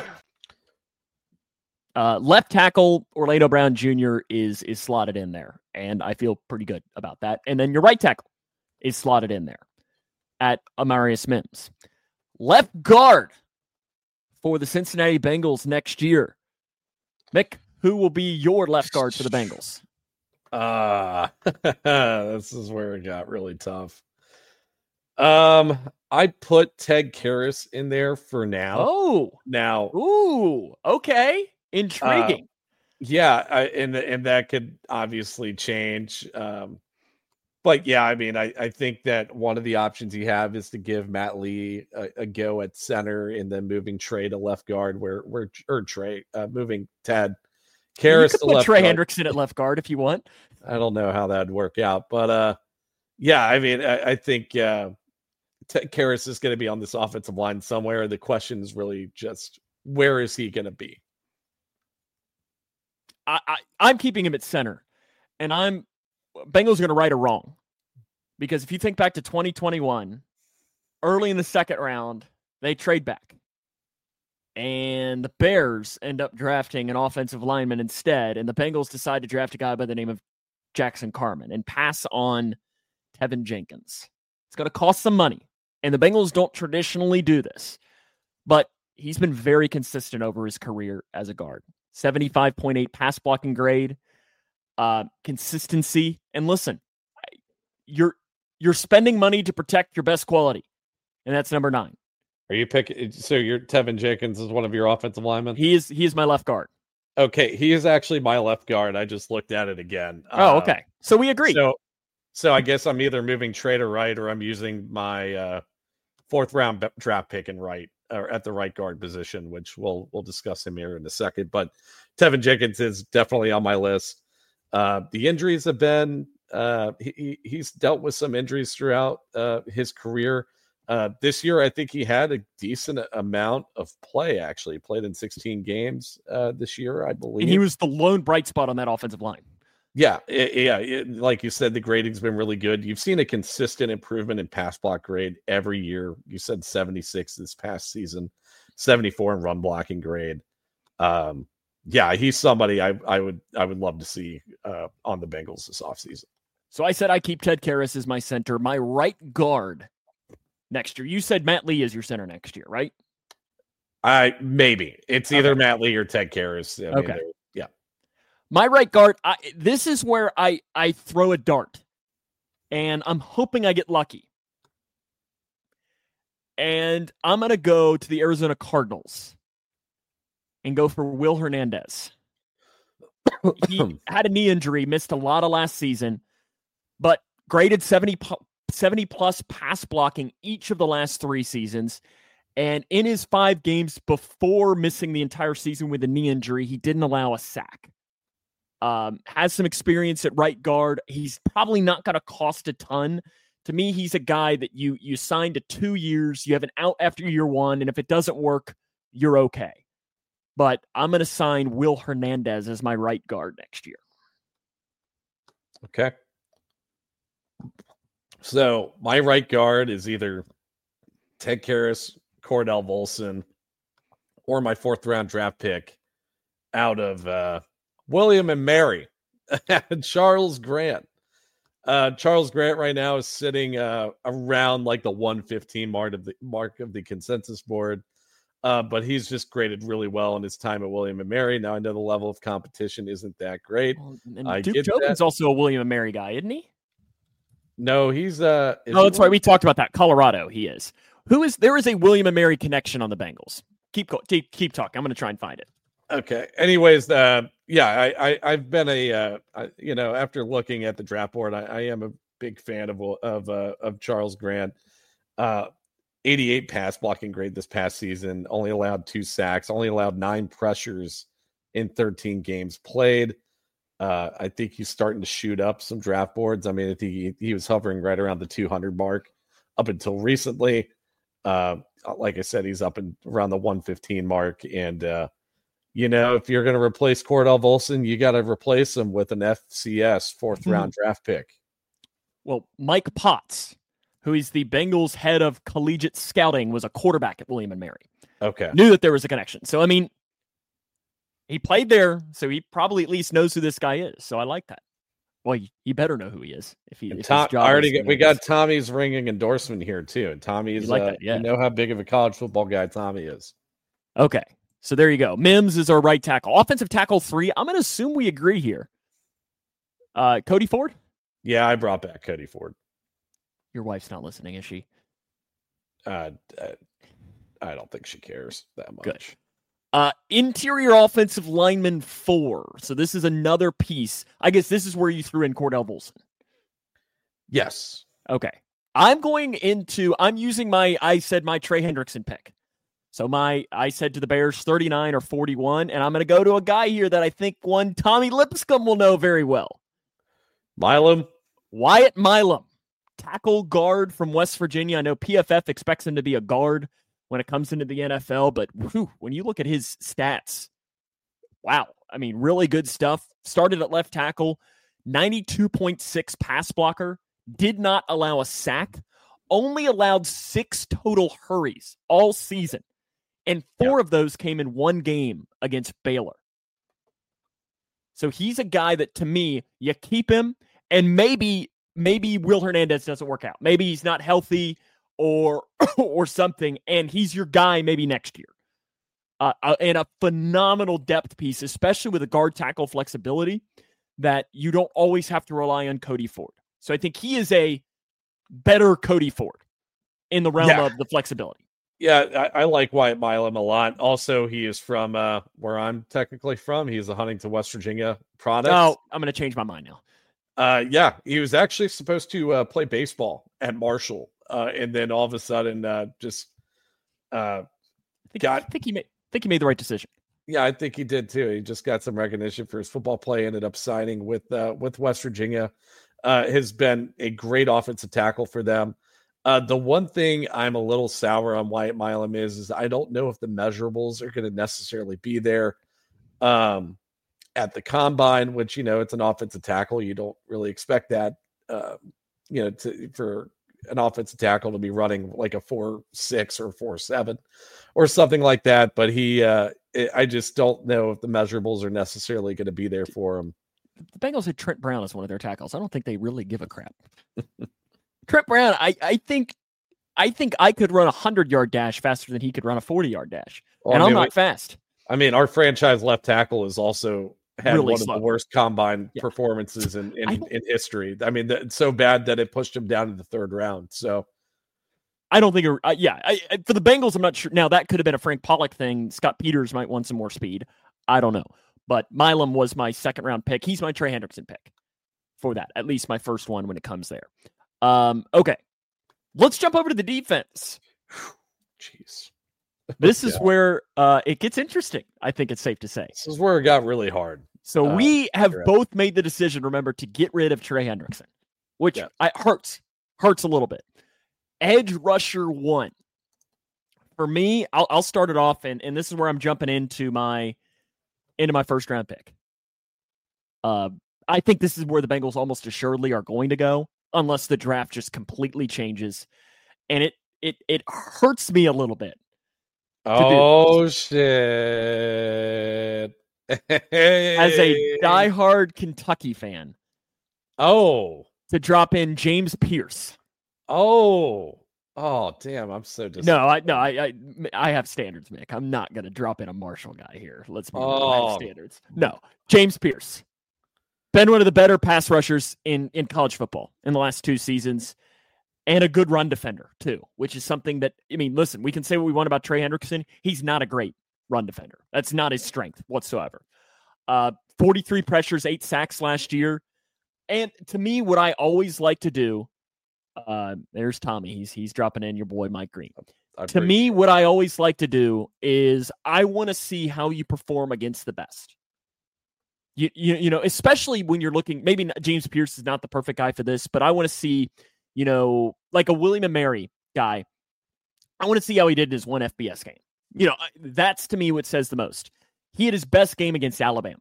[SPEAKER 4] Left tackle Orlando Brown Jr. is slotted in there, and I feel pretty good about that. And then your right tackle is slotted in there at Amarius Mims. Left guard for the Cincinnati Bengals next year. Mick, who will be your left guard for the Bengals?
[SPEAKER 5] This is where it got really tough. I put Ted Karras in there for now.
[SPEAKER 4] Okay. Intriguing.
[SPEAKER 5] And that could obviously change. But yeah, I mean, I think that one of the options you have is to give Matt Lee a go at center and then moving Trey to left guard, moving Ted Karras to left
[SPEAKER 4] Trey
[SPEAKER 5] guard.
[SPEAKER 4] Hendrickson at left guard if you want.
[SPEAKER 5] I don't know how that'd work out, but yeah, I mean, I think Ted Karras is going to be on this offensive line somewhere. The question is really just where is he going to be?
[SPEAKER 4] I'm keeping him at center, and Bengals are going to right a wrong, because if you think back to 2021, early in the second round, they trade back, and the Bears end up drafting an offensive lineman instead, and the Bengals decide to draft a guy by the name of Jackson Carman and pass on Tevin Jenkins. It's going to cost some money, and the Bengals don't traditionally do this, but he's been very consistent over his career as a guard. 75.8 pass blocking grade, consistency. And listen, you're spending money to protect your best quality, and that's number 9.
[SPEAKER 5] Are you picking? So your Tevin Jenkins is one of your offensive linemen?
[SPEAKER 4] He is my left guard.
[SPEAKER 5] Okay, he is actually my left guard. I just looked at it again.
[SPEAKER 4] Oh, okay. So we agree.
[SPEAKER 5] So I guess I'm either moving Trey to right, or I'm using my 4th round draft pick in right, or at the right guard position, which we'll discuss him here in a second. But Tevin Jenkins is definitely on my list. The injuries have been he's dealt with some injuries throughout his career. This year, I think he had a decent amount of play. Actually, played in 16 games this year, I believe.
[SPEAKER 4] And he was the lone bright spot on that offensive line.
[SPEAKER 5] Yeah, like you said, the grading's been really good. You've seen a consistent improvement in pass block grade every year. You said 76 this past season, 74 in run blocking grade. Yeah, he's somebody I would love to see on the Bengals this offseason.
[SPEAKER 4] So I said I keep Ted Karras as my center. My right guard next year. You said Matt Lee is your center next year, right?
[SPEAKER 5] Maybe. It's either Matt Lee or Ted Karras.
[SPEAKER 4] Okay.
[SPEAKER 5] Yeah.
[SPEAKER 4] My right guard, this is where I throw a dart, and I'm hoping I get lucky. And I'm going to go to the Arizona Cardinals and go for Will Hernandez. He had a knee injury, missed a lot of last season, but graded 70 plus pass blocking each of the last 3 seasons. And in his 5 games before missing the entire season with a knee injury, he didn't allow a sack. Has some experience at right guard. He's probably not going to cost a ton. To me, he's a guy that you sign to 2 years. You have an out after year 1, and if it doesn't work, you're okay. But I'm going to sign Will Hernandez as my right guard next year.
[SPEAKER 5] Okay. So my right guard is either Ted Karras, Cordell Volson, or my 4th round draft pick out of William and Mary, Charles Grant. Charles Grant right now is sitting around like the 115 mark of the consensus board. But he's just graded really well in his time at William and Mary. Now I know the level of competition isn't that great.
[SPEAKER 4] And Duke Tobin's also a William and Mary guy, isn't he?
[SPEAKER 5] No, he's
[SPEAKER 4] that's right. We talked about that. Colorado, he is. There is a William and Mary connection on the Bengals. Keep talking. I'm going to try and find it.
[SPEAKER 5] Okay. Anyways, I've been after looking at the draft board, I am a big fan of Charles Grant. 88 pass blocking grade this past season, only allowed 2 sacks, only allowed 9 pressures in 13 games played. I think he's starting to shoot up some draft boards. I mean, I think he was hovering right around the 200 mark up until recently. Like I said, he's up around the 115 mark. And, if you're going to replace Cordell Volson, you got to replace him with an FCS fourth round draft pick.
[SPEAKER 4] Well, Mike Potts, who is the Bengals head of collegiate scouting, was a quarterback at William & Mary.
[SPEAKER 5] Okay.
[SPEAKER 4] Knew that there was a connection. So, I mean, he played there, so he probably at least knows who this guy is. So I like that. Well, you better know who he is. We
[SPEAKER 5] got Tommy's ringing endorsement here too. And Tommy's,
[SPEAKER 4] like that, yeah.
[SPEAKER 5] You know how big of a college football guy Tommy is.
[SPEAKER 4] Okay, so there you go. Mims is our right tackle. Offensive tackle 3. I'm going to assume we agree here. Cody Ford?
[SPEAKER 5] Yeah, I brought back Cody Ford.
[SPEAKER 4] Your wife's not listening, is she?
[SPEAKER 5] I don't think she cares that much.
[SPEAKER 4] Good. Interior offensive lineman 4. So this is another piece. I guess this is where you threw in Cordell Volson.
[SPEAKER 5] Yes.
[SPEAKER 4] Okay. I'm using my Trey Hendrickson pick. So I said to the Bears 39 or 41, and I'm going to go to a guy here that I think one Tommy Lipscomb will know very well. Wyatt Milam, tackle guard from West Virginia. I know PFF expects him to be a guard when it comes into the NFL, but when you look at his stats, wow. I mean, really good stuff. Started at left tackle, 92.6 pass blocker, did not allow a sack, only allowed 6 total hurries all season, and 4 of those came in one game against Baylor. So he's a guy that, to me, you keep him, and maybe Will Hernandez doesn't work out. Maybe he's not healthy or something, and he's your guy maybe next year. And a phenomenal depth piece, especially with a guard tackle flexibility that you don't always have to rely on Cody Ford. So I think he is a better Cody Ford in the realm of the flexibility.
[SPEAKER 5] Yeah, I like Wyatt Milam a lot. Also, he is from where I'm technically from. He's a Huntington, West Virginia product.
[SPEAKER 4] Oh, I'm going to change my mind
[SPEAKER 5] now. He was actually supposed to play baseball at Marshall. And then all of a sudden, I think
[SPEAKER 4] he made the right decision.
[SPEAKER 5] Yeah, I think he did too. He just got some recognition for his football play. Ended up signing with West Virginia. Has been a great offensive tackle for them. The one thing I'm a little sour on Wyatt Milam is I don't know if the measurables are going to necessarily be there at the combine, which it's an offensive tackle. You don't really expect that. For an offensive tackle to be running like a 4.6 or 4.7 or something like that. But I just don't know if the measurables are necessarily going to be there for him.
[SPEAKER 4] The Bengals had Trent Brown as one of their tackles. I don't think they really give a crap. Trent Brown, I think I could run a 100-yard dash faster than he could run a 40-yard dash. Well, I'm not fast.
[SPEAKER 5] I mean, our franchise left tackle is also had really one of the worst combine performances in history. I mean, it's so bad that it pushed him down to the 3rd round. So
[SPEAKER 4] I don't think for the Bengals, I'm not sure. Now, that could have been a Frank Pollock thing. Scott Peters might want some more speed. I don't know. But Milam was my 2nd-round pick. He's my Trey Hendrickson pick for that, at least my first one when it comes there. Okay. Let's jump over to the defense.
[SPEAKER 5] Jeez.
[SPEAKER 4] This is where it gets interesting, I think it's safe to say.
[SPEAKER 5] This is where it got really hard.
[SPEAKER 4] So we have both made the decision, remember, to get rid of Trey Hendrickson, which hurts a little bit. Edge rusher 1. For me, I'll start it off, and this is where I'm jumping into my 1st round pick. I think this is where the Bengals almost assuredly are going to go, unless the draft just completely changes. And it hurts me a little bit.
[SPEAKER 5] Oh, shit.
[SPEAKER 4] As a diehard Kentucky fan.
[SPEAKER 5] To
[SPEAKER 4] drop in James Pierce.
[SPEAKER 5] Oh, damn. I'm so disappointed.
[SPEAKER 4] No, I have standards, Mick. I'm not going to drop in a Marshall guy here. Let's be real. I have standards. No, James Pierce. Been one of the better pass rushers in college football in the last 2 seasons. And a good run defender, too, which is something that, listen, we can say what we want about Trey Hendrickson. He's not a great run defender. That's not his strength whatsoever. 43 pressures, 8 sacks last year. And to me, what I always like to do, there's Tommy. He's dropping in your boy, Mike Green. To me, what I always like to do is I want to see how you perform against the best. You know, especially when you're looking, maybe James Pierce is not the perfect guy for this, but I want to see, you know, like a William and Mary guy. I want to see how he did in his one FBS game. You know, that's to me what says the most. He had his best game against Alabama.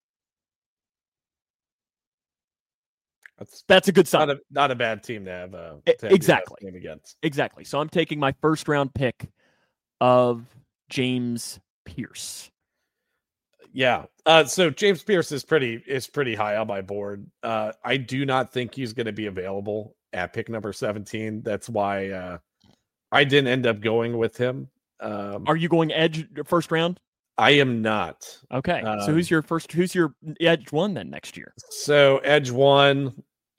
[SPEAKER 4] That's a good sign.
[SPEAKER 5] Not a bad team to have.
[SPEAKER 4] Exactly.
[SPEAKER 5] Game against.
[SPEAKER 4] Exactly. So I'm taking my first round pick of James Pierce.
[SPEAKER 5] Yeah. So James Pierce is pretty high on my board. I do not think he's going to be available at pick number 17. That's why I didn't end up going with him.
[SPEAKER 4] Are you going edge first round?
[SPEAKER 5] I am not.
[SPEAKER 4] Okay. So who's your edge one then next year?
[SPEAKER 5] So edge one,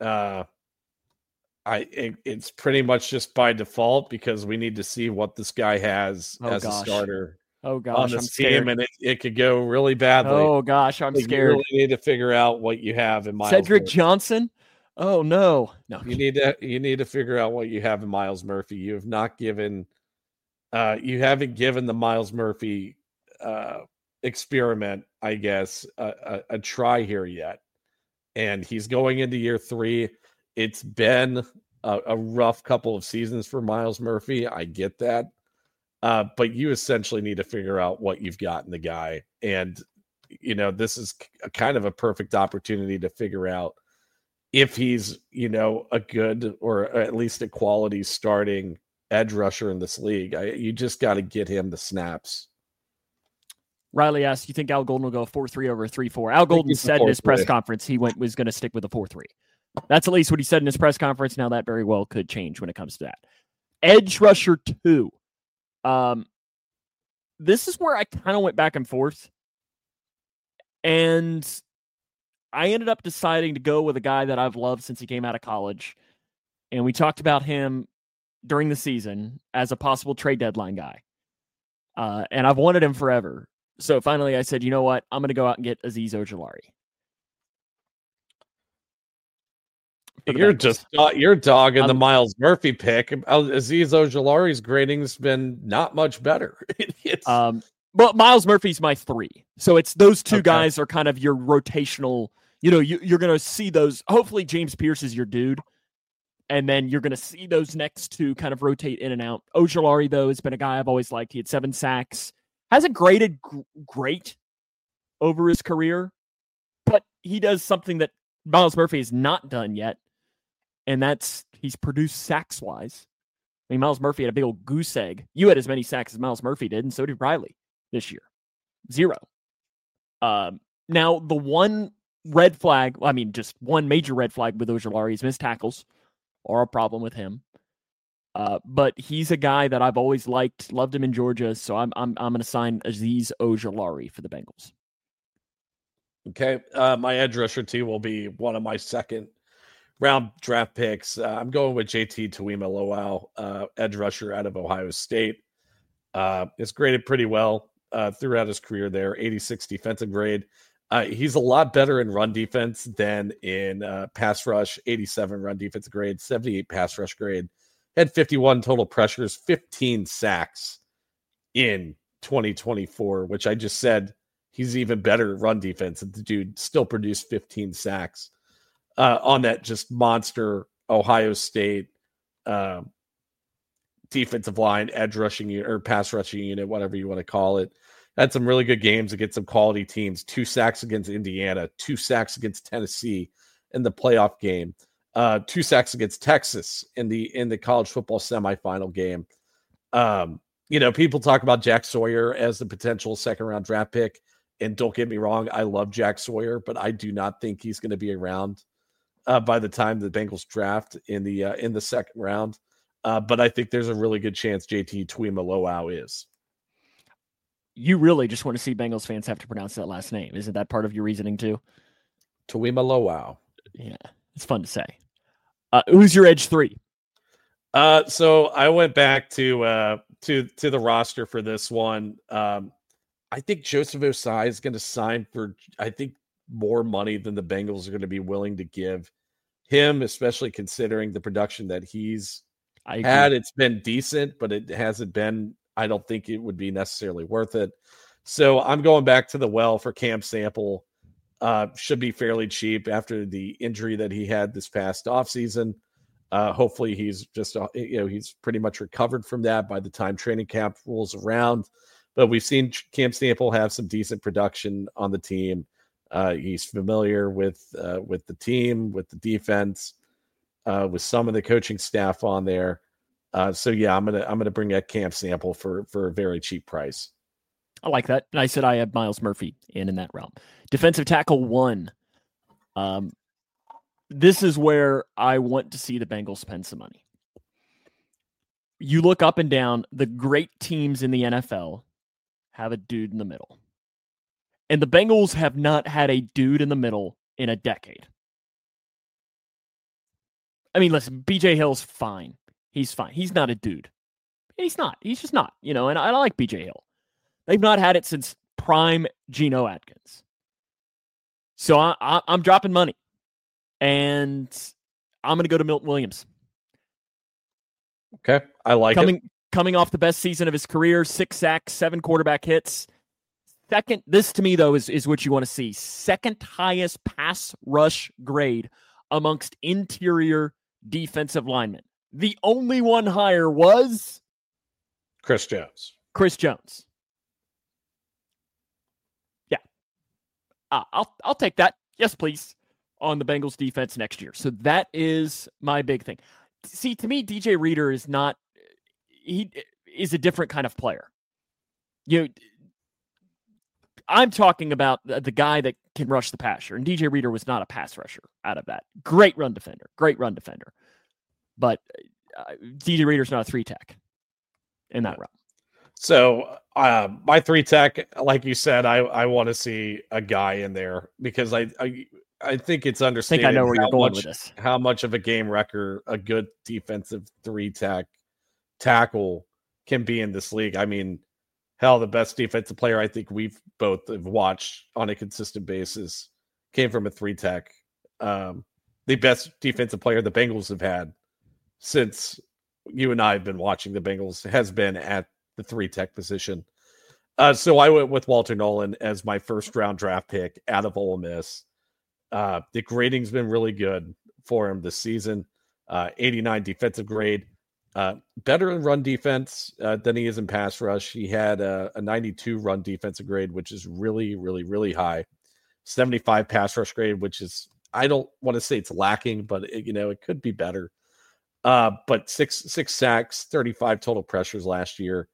[SPEAKER 5] it's pretty much just by default because we need to see what this guy has a starter.
[SPEAKER 4] Oh gosh,
[SPEAKER 5] on this team, and it could go really badly.
[SPEAKER 4] Oh gosh, I'm scared.
[SPEAKER 5] You really need to figure out what you have in Miles
[SPEAKER 4] Cedric
[SPEAKER 5] Murphy.
[SPEAKER 4] Johnson. Oh no.
[SPEAKER 5] You need to figure out what you have in Miles Murphy. You have not given, you haven't given the Miles Murphy experiment, I guess, a try here yet. And he's going into year 3. It's been a rough couple of seasons for Miles Murphy. I get that. But you essentially need to figure out what you've got in the guy. And, you know, this is kind of a perfect opportunity to figure out if he's, you know, a good or at least a quality starting edge rusher in this league. You just got to get him the snaps.
[SPEAKER 4] Riley asked, you think Al Golden will go 4-3 over 3-4? Al Golden said in his press conference he was going to stick with a 4-3. That's at least what he said in his press conference. Now that very well could change when it comes to that. Edge rusher 2. This is where I kind of went back and forth. And I ended up deciding to go with a guy that I've loved since he came out of college. And we talked about him during the season as a possible trade deadline guy. And I've wanted him forever. So finally I said, you know what? I'm going to go out and get Azeez Ojulari.
[SPEAKER 5] You're dogging the Miles Murphy pick. Azeez Ojulari's grading's been not much better.
[SPEAKER 4] But Miles Murphy's my 3. So it's those two guys are kind of your rotational. You know, you're going to see those. Hopefully James Pierce is your dude. And then you're going to see those next two kind of rotate in and out. Ojulari, though, has been a guy I've always liked. He had 7 sacks. Hasn't graded great over his career. But he does something that Miles Murphy has not done yet. And that's he's produced sacks-wise. I mean, Miles Murphy had a big old goose egg. You had as many sacks as Miles Murphy did, and so did Riley this year. 0. Now, the one red flag, just one major red flag with Ojulari is missed tackles, or a problem with him. But he's a guy that I've always liked, loved him in Georgia, so I'm going to sign Azeez Ojulari for the Bengals.
[SPEAKER 5] Okay, my edge rusher too will be one of my second round draft picks. I'm going with JT Tuimoloau, edge rusher out of Ohio State. It's graded pretty well throughout his career there, 86 defensive grade. He's a lot better in run defense than in pass rush, 87 run defense grade, 78 pass rush grade. Had 51 total pressures, 15 sacks in 2024, which I just said he's even better at run defense. The dude still produced 15 sacks on that just monster Ohio State defensive line, edge rushing unit or pass rushing unit, whatever you want to call it. Had some really good games against some quality teams. 2 sacks against Indiana, 2 sacks against Tennessee in the playoff game, 2 sacks against Texas in the college football semifinal game. People talk about Jack Sawyer as the potential second round draft pick. And don't get me wrong, I love Jack Sawyer, but I do not think he's going to be around by the time the Bengals draft in the second round. But I think there's a really good chance JT Tuimoloau is.
[SPEAKER 4] You really just want to see Bengals fans have to pronounce that last name. Isn't that part of your reasoning too?
[SPEAKER 5] Tuimoloau.
[SPEAKER 4] Yeah, it's fun to say. Who's your edge 3?
[SPEAKER 5] So I went back to the roster for this one. I think Joseph Ossai is going to sign for, I think, more money than the Bengals are going to be willing to give him, especially considering the production that he's had. It's been decent, but it hasn't been, I don't think it would be necessarily worth it. So I'm going back to the well for Cam Sample. should be fairly cheap after the injury that he had this past offseason. Hopefully he's just, he's pretty much recovered from that by the time training camp rolls around. But we've seen Cam Sample have some decent production on the team. He's familiar with the team, with the defense, with some of the coaching staff on there. So yeah, I'm gonna bring that Cam Sample for a very cheap price.
[SPEAKER 4] I like that. And I said I have Myles Murphy in that realm. Defensive tackle 1. This is where I want to see the Bengals spend some money. You look up and down, the great teams in the NFL have a dude in the middle. And the Bengals have not had a dude in the middle in a decade. I mean, listen, BJ Hill's fine. He's fine. He's not a dude. He's not. He's just not, and I like BJ Hill. They've not had it since prime Geno Atkins. So I'm dropping money. And I'm going to go to Milton Williams.
[SPEAKER 5] Okay. I like it.
[SPEAKER 4] Coming off the best season of his career, 6 sacks, 7 quarterback hits. Second, this to me, though, is what you want to see. Second highest pass rush grade amongst interior defensive linemen. The only one higher was
[SPEAKER 5] Chris Jones.
[SPEAKER 4] Yeah. I'll take that. Yes, please. On the Bengals defense next year. So that is my big thing. See, to me, DJ Reader is not, he is a different kind of player. I'm talking about the guy that can rush the passer, and DJ Reader was not a pass rusher out of that. Great run defender. But DJ Reader's not a 3-tech in that realm.
[SPEAKER 5] So my 3-tech, like you said, I want to see a guy in there because I think it's understated.
[SPEAKER 4] I know where you're going with this.
[SPEAKER 5] How much of a game wrecker a good defensive 3-tech tackle can be in this league. I mean, hell, the best defensive player I think we've both have watched on a consistent basis came from a 3-tech. The best defensive player the Bengals have had since you and I have been watching the Bengals has been at the 3-tech position. So I went with Walter Nolan as my first round draft pick out of Ole Miss. The grading's been really good for him this season. 89 defensive grade. Better in run defense than he is in pass rush. He had a 92 run defensive grade, which is really, really, really high. 75 pass rush grade, which is, I don't want to say it's lacking, but it could be better. But six sacks, 35 total pressures last year.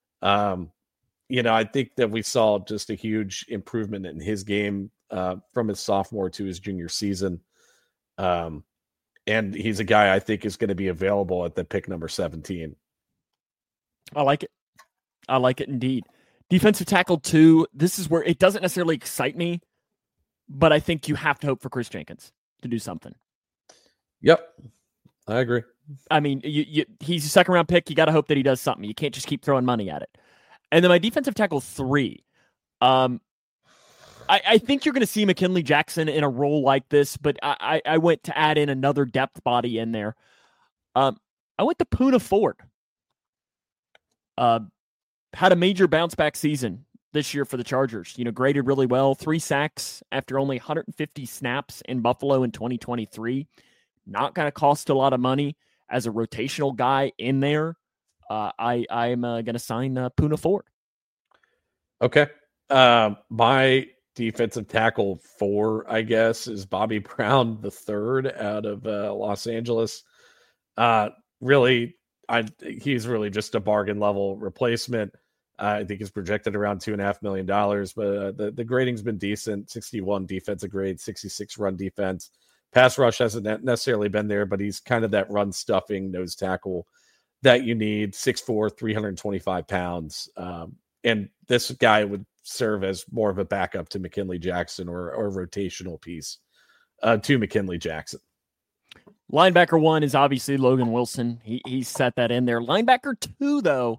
[SPEAKER 5] I think that we saw just a huge improvement in his game from his sophomore to his junior season. And he's a guy I think is going to be available at the pick number 17.
[SPEAKER 4] I like it indeed. Defensive tackle 2. This is where it doesn't necessarily excite me, but I think you have to hope for Chris Jenkins to do something.
[SPEAKER 5] Yep. I agree.
[SPEAKER 4] I mean, he's a second round pick. You got to hope that he does something. You can't just keep throwing money at it. And then my defensive tackle 3. I think you're going to see McKinley Jackson in a role like this, but I went to add in another depth body in there. I went to Poona Ford. Had a major bounce back season this year for the Chargers. Graded really well. 3 sacks after only 150 snaps in Buffalo in 2023. Not going to cost a lot of money as a rotational guy in there. I'm going to sign Poona Ford.
[SPEAKER 5] Okay. My defensive tackle 4, I guess, is Bobby Brown III out of Los Angeles. He's really just a bargain level replacement. I think he's projected around $2.5 million, but the grading's been decent. 61 defensive grade, 66 run defense. Pass rush hasn't necessarily been there, but he's kind of that run stuffing nose tackle that you need. 6'4", 325 pounds. And this guy would serve as more of a backup to McKinley Jackson or a rotational piece to McKinley Jackson.
[SPEAKER 4] Linebacker 1 is obviously Logan Wilson. He set that in there. Linebacker 2, though,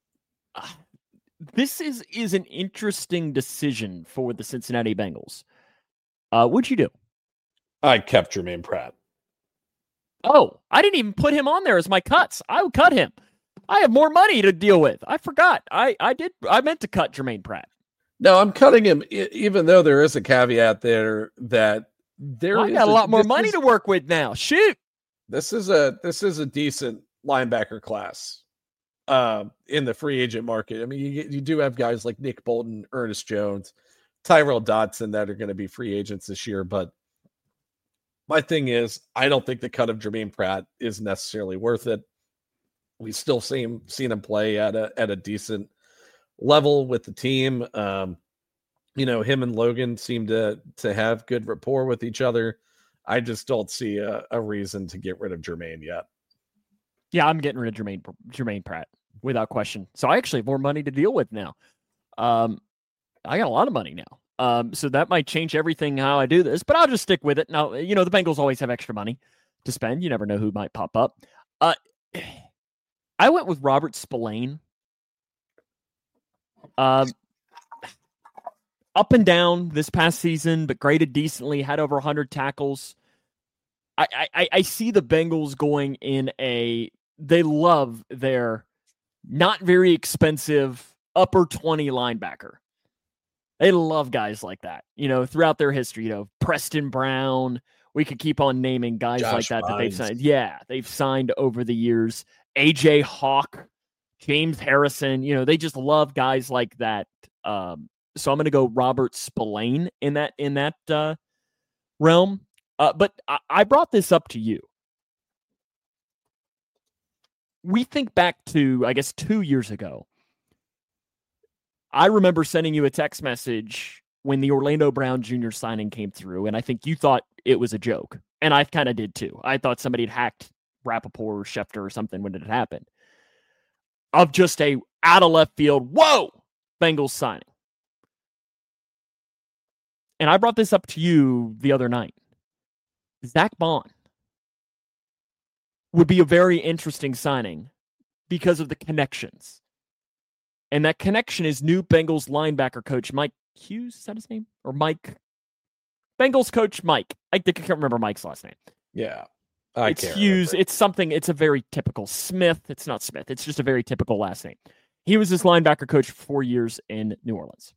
[SPEAKER 4] this is an interesting decision for the Cincinnati Bengals. What'd you do?
[SPEAKER 5] I kept Jermaine Pratt.
[SPEAKER 4] Oh, I didn't even put him on there as my cuts. I would cut him. I have more money to deal with. I forgot. I meant to cut Jermaine Pratt.
[SPEAKER 5] No, I'm cutting him, even though there is a caveat there that
[SPEAKER 4] I got a lot more money to work with now. Shoot.
[SPEAKER 5] This is a decent linebacker class in the free agent market. I mean, you do have guys like Nick Bolton, Ernest Jones, Tyrell Dodson that are going to be free agents this year. But my thing is, I don't think the cut of Jermaine Pratt is necessarily worth it. We still seen him play at a decent level with the team. Him and Logan seem to have good rapport with each other. I just don't see a reason to get rid of Jermaine yet.
[SPEAKER 4] Yeah, I'm getting rid of Jermaine Pratt without question. So I actually have more money to deal with now. I got a lot of money now. So that might change everything how I do this, but I'll just stick with it. Now, the Bengals always have extra money to spend. You never know who might pop up. I went with Robert Spillane. Up and down this past season, but graded decently, had over 100 tackles. I see the Bengals going in they love their not very expensive upper 20 linebacker. They love guys like that, throughout their history, Preston Brown. We could keep on naming guys
[SPEAKER 5] Josh
[SPEAKER 4] like that
[SPEAKER 5] Bynes.
[SPEAKER 4] they've signed. Yeah, they've signed over the years. AJ Hawk, James Harrison, they just love guys like that. So I'm going to go Robert Spillane in that realm. But I brought this up to you. We think back to, I guess, 2 years ago. I remember sending you a text message when the Orlando Brown Jr. signing came through, and I think you thought it was a joke. And I kind of did too. I thought somebody had hacked Rappaport or Schefter or something when it had happened. Of just a out of left field, whoa, Bengals signing. And I brought this up to you the other night. Zach Bond would be a very interesting signing because of the connections. And that connection is new Bengals linebacker coach Mike Hughes, is that his name? Or Mike? Bengals coach Mike. I think I can't remember Mike's last name.
[SPEAKER 5] Yeah.
[SPEAKER 4] It's Hughes. It's something. It's a very typical Smith. It's not Smith. It's just a very typical last name. He was his linebacker coach for 4 years in New Orleans.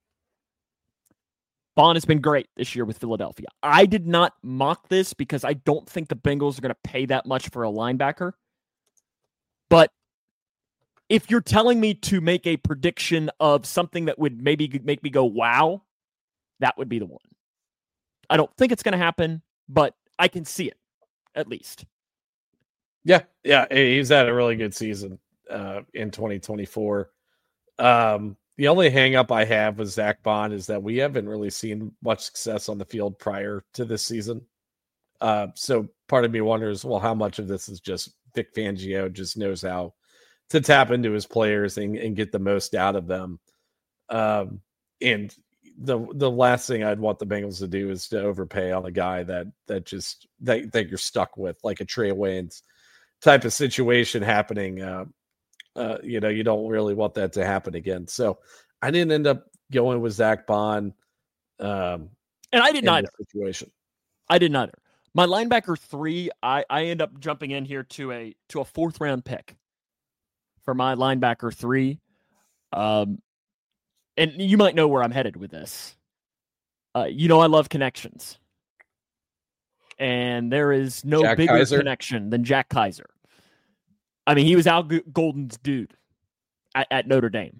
[SPEAKER 4] Bond has been great this year with Philadelphia. I did not mock this because I don't think the Bengals are going to pay that much for a linebacker. But if you're telling me to make a prediction of something that would maybe make me go, wow, that would be the one. I don't think it's going to happen, but I can see it, at least.
[SPEAKER 5] Yeah, he's had a really good season in 2024. The only hang up I have with Zach Bond is that we haven't really seen much success on the field prior to this season. So part of me wonders, well, how much of this is just Vic Fangio just knows how to tap into his players and get the most out of them. And the last thing I'd want the Bengals to do is to overpay on a guy that you're stuck with, like a Trey Waynes type of situation happening. You don't really want that to happen again. So I didn't end up going with Zach Bond.
[SPEAKER 4] And I didn't either.
[SPEAKER 5] Situation.
[SPEAKER 4] I didn't either. My linebacker 3, I end up jumping in here to a 4th round pick for my linebacker 3. And you might know where I'm headed with this. I love connections. And there is no
[SPEAKER 5] Jack
[SPEAKER 4] bigger
[SPEAKER 5] Kaiser.
[SPEAKER 4] connection than Jack Kaiser. I mean, he was Al Golden's dude at Notre Dame.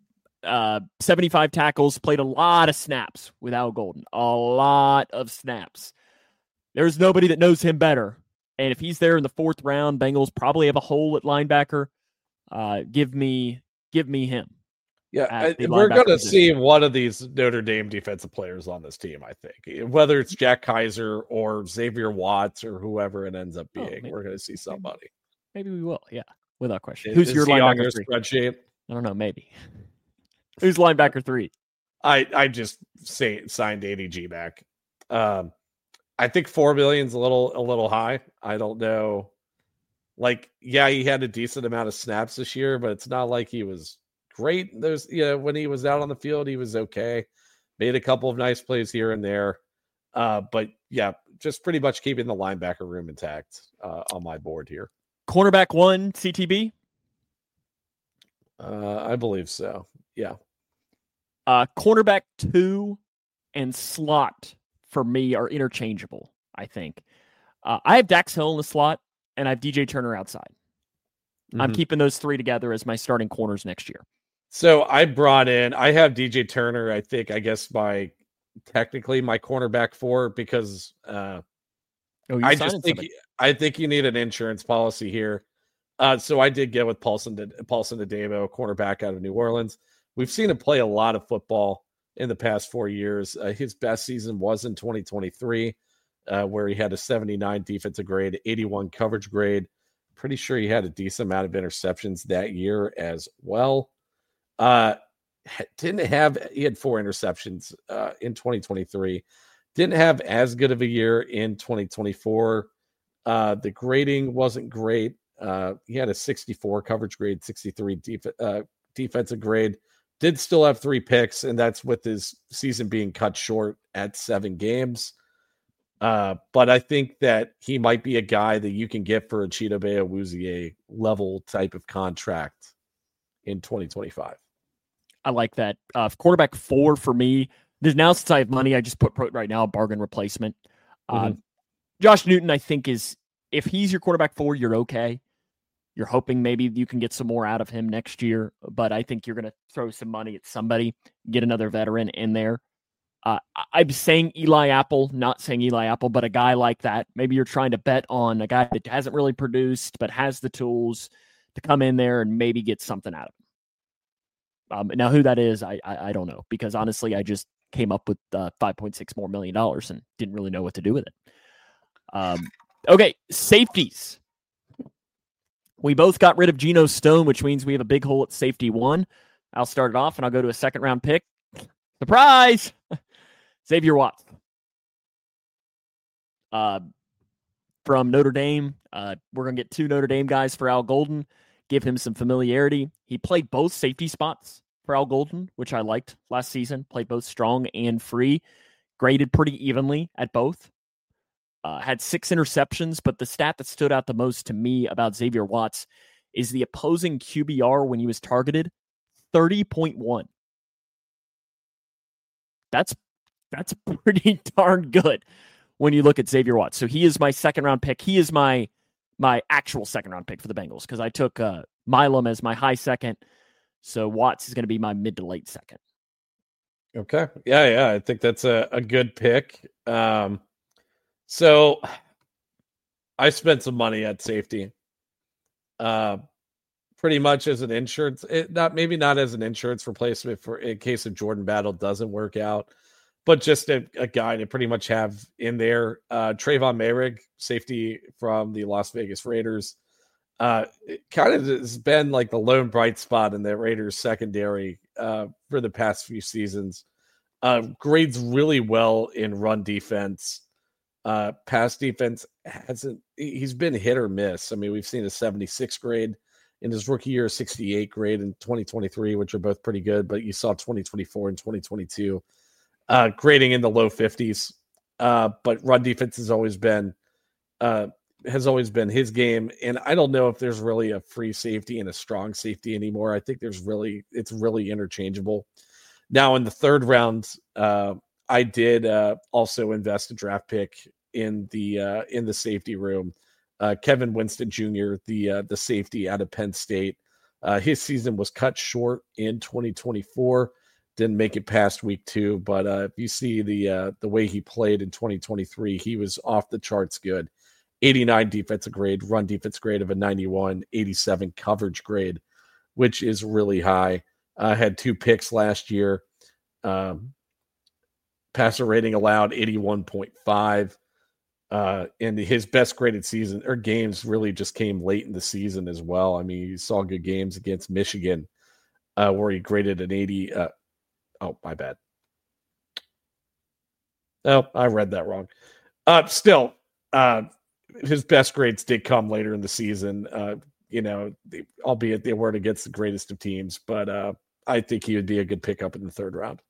[SPEAKER 4] 75 tackles, played a lot of snaps with Al Golden. A lot of snaps. There's nobody that knows him better. And if he's there in the 4th round, Bengals probably have a hole at linebacker. Give me him.
[SPEAKER 5] Yeah, we're going to see one of these Notre Dame defensive players on this team, I think. Whether it's Jack Kaiser or Xavier Watts or whoever it ends up being, we're going to see somebody.
[SPEAKER 4] Maybe we will, yeah, without question.
[SPEAKER 5] Who's
[SPEAKER 4] your linebacker
[SPEAKER 5] on your
[SPEAKER 4] 3?
[SPEAKER 5] Spreadsheet?
[SPEAKER 4] I don't know, maybe. Who's linebacker 3?
[SPEAKER 5] I just signed ADG back. I think $4 million is a little high. I don't know. Like, yeah, he had a decent amount of snaps this year, but it's not like he was great. When he was out on the field, he was okay. Made a couple of nice plays here and there. But yeah, just pretty much keeping the linebacker room intact on my board here.
[SPEAKER 4] Cornerback 1, CTB?
[SPEAKER 5] I believe so. Yeah.
[SPEAKER 4] Cornerback 2 and slot for me are interchangeable, I think. I have Dax Hill in the slot, and I have DJ Turner outside. I'm keeping those 3 together as my starting corners next year.
[SPEAKER 5] So I have DJ Turner, I guess technically my cornerback 4, because I think you need an insurance policy here. So I did get with Paulson Adebo, cornerback out of New Orleans. We've seen him play a lot of football in the past 4 years. His best season was in 2023, where he had a 79 defensive grade, 81 coverage grade. Pretty sure he had a decent amount of interceptions that year as well. He had 4 interceptions in 2023. Didn't have as good of a year in 2024. The grading wasn't great. He had a 64 coverage grade, 63 defensive grade. Did still have 3 picks, and that's with his season being cut short at 7 games. But I think that he might be a guy that you can get for a Chidobe Awuzie level type of contract in 2025.
[SPEAKER 4] I like that. Quarterback 4 for me. Now, since I have money, I just put right now a bargain replacement. Josh Newton, I think, if he's your quarterback 4, you're okay. You're hoping maybe you can get some more out of him next year, but I think you're going to throw some money at somebody, get another veteran in there. I'm saying Eli Apple, not saying Eli Apple, but a guy like that. Maybe you're trying to bet on a guy that hasn't really produced, but has the tools to come in there and maybe get something out of him. Now, who that is, I don't know, because honestly, I just came up with $5.6 million and didn't really know what to do with it. Okay, safeties. We both got rid of Geno Stone, which means we have a big hole at safety 1. I'll start it off, and I'll go to a second-round pick. Surprise! Xavier Watts. From Notre Dame. We're going to get 2 Notre Dame guys for Al Golden, give him some familiarity. He played both safety spots for Al Golden, which I liked last season. Played both strong and free. Graded pretty evenly at both. Had 6 interceptions, but the stat that stood out the most to me about Xavier Watts is the opposing QBR when he was targeted, 30.1. That's pretty darn good when you look at Xavier Watts. So he is my second-round pick. He is my actual second-round pick for the Bengals because I took Milam as my high second. So Watts is going to be my mid to late second.
[SPEAKER 5] Okay. Yeah. I think that's a good pick. So I spent some money at safety, pretty much as an insurance, maybe not as an insurance replacement for in case of Jordan Battle doesn't work out, but just a guy to pretty much have in there. Trayvon Mayrig, safety from the Las Vegas Raiders, it kind of has been like the lone bright spot in the Raiders secondary for the past few seasons. Grades really well in run defense. Pass defense he's been hit or miss. I mean, we've seen a 76 grade in his rookie year, 68 grade in 2023, which are both pretty good, but you saw 2024 and 2022 grading in the low 50s. But run defense has always been his game. And I don't know if there's really a free safety and a strong safety anymore. I think it's really interchangeable. Now in the 3rd round, I did also invest a draft pick in the safety room. Kevin Winston Jr., the safety out of Penn State. His season was cut short in 2024. Didn't make it past week 2, but if you see the way he played in 2023, he was off the charts good. 89 defensive grade, run defense grade of a 91, 87 coverage grade, which is really high. Had 2 picks last year. Passer rating allowed 81.5. And his best graded season or games really just came late in the season as well. I mean, you saw good games against Michigan where he graded an 80. My bad. Oh, I read that wrong. Still, his best grades did come later in the season, albeit they weren't against the greatest of teams, but I think he would be a good pickup in the 3rd round.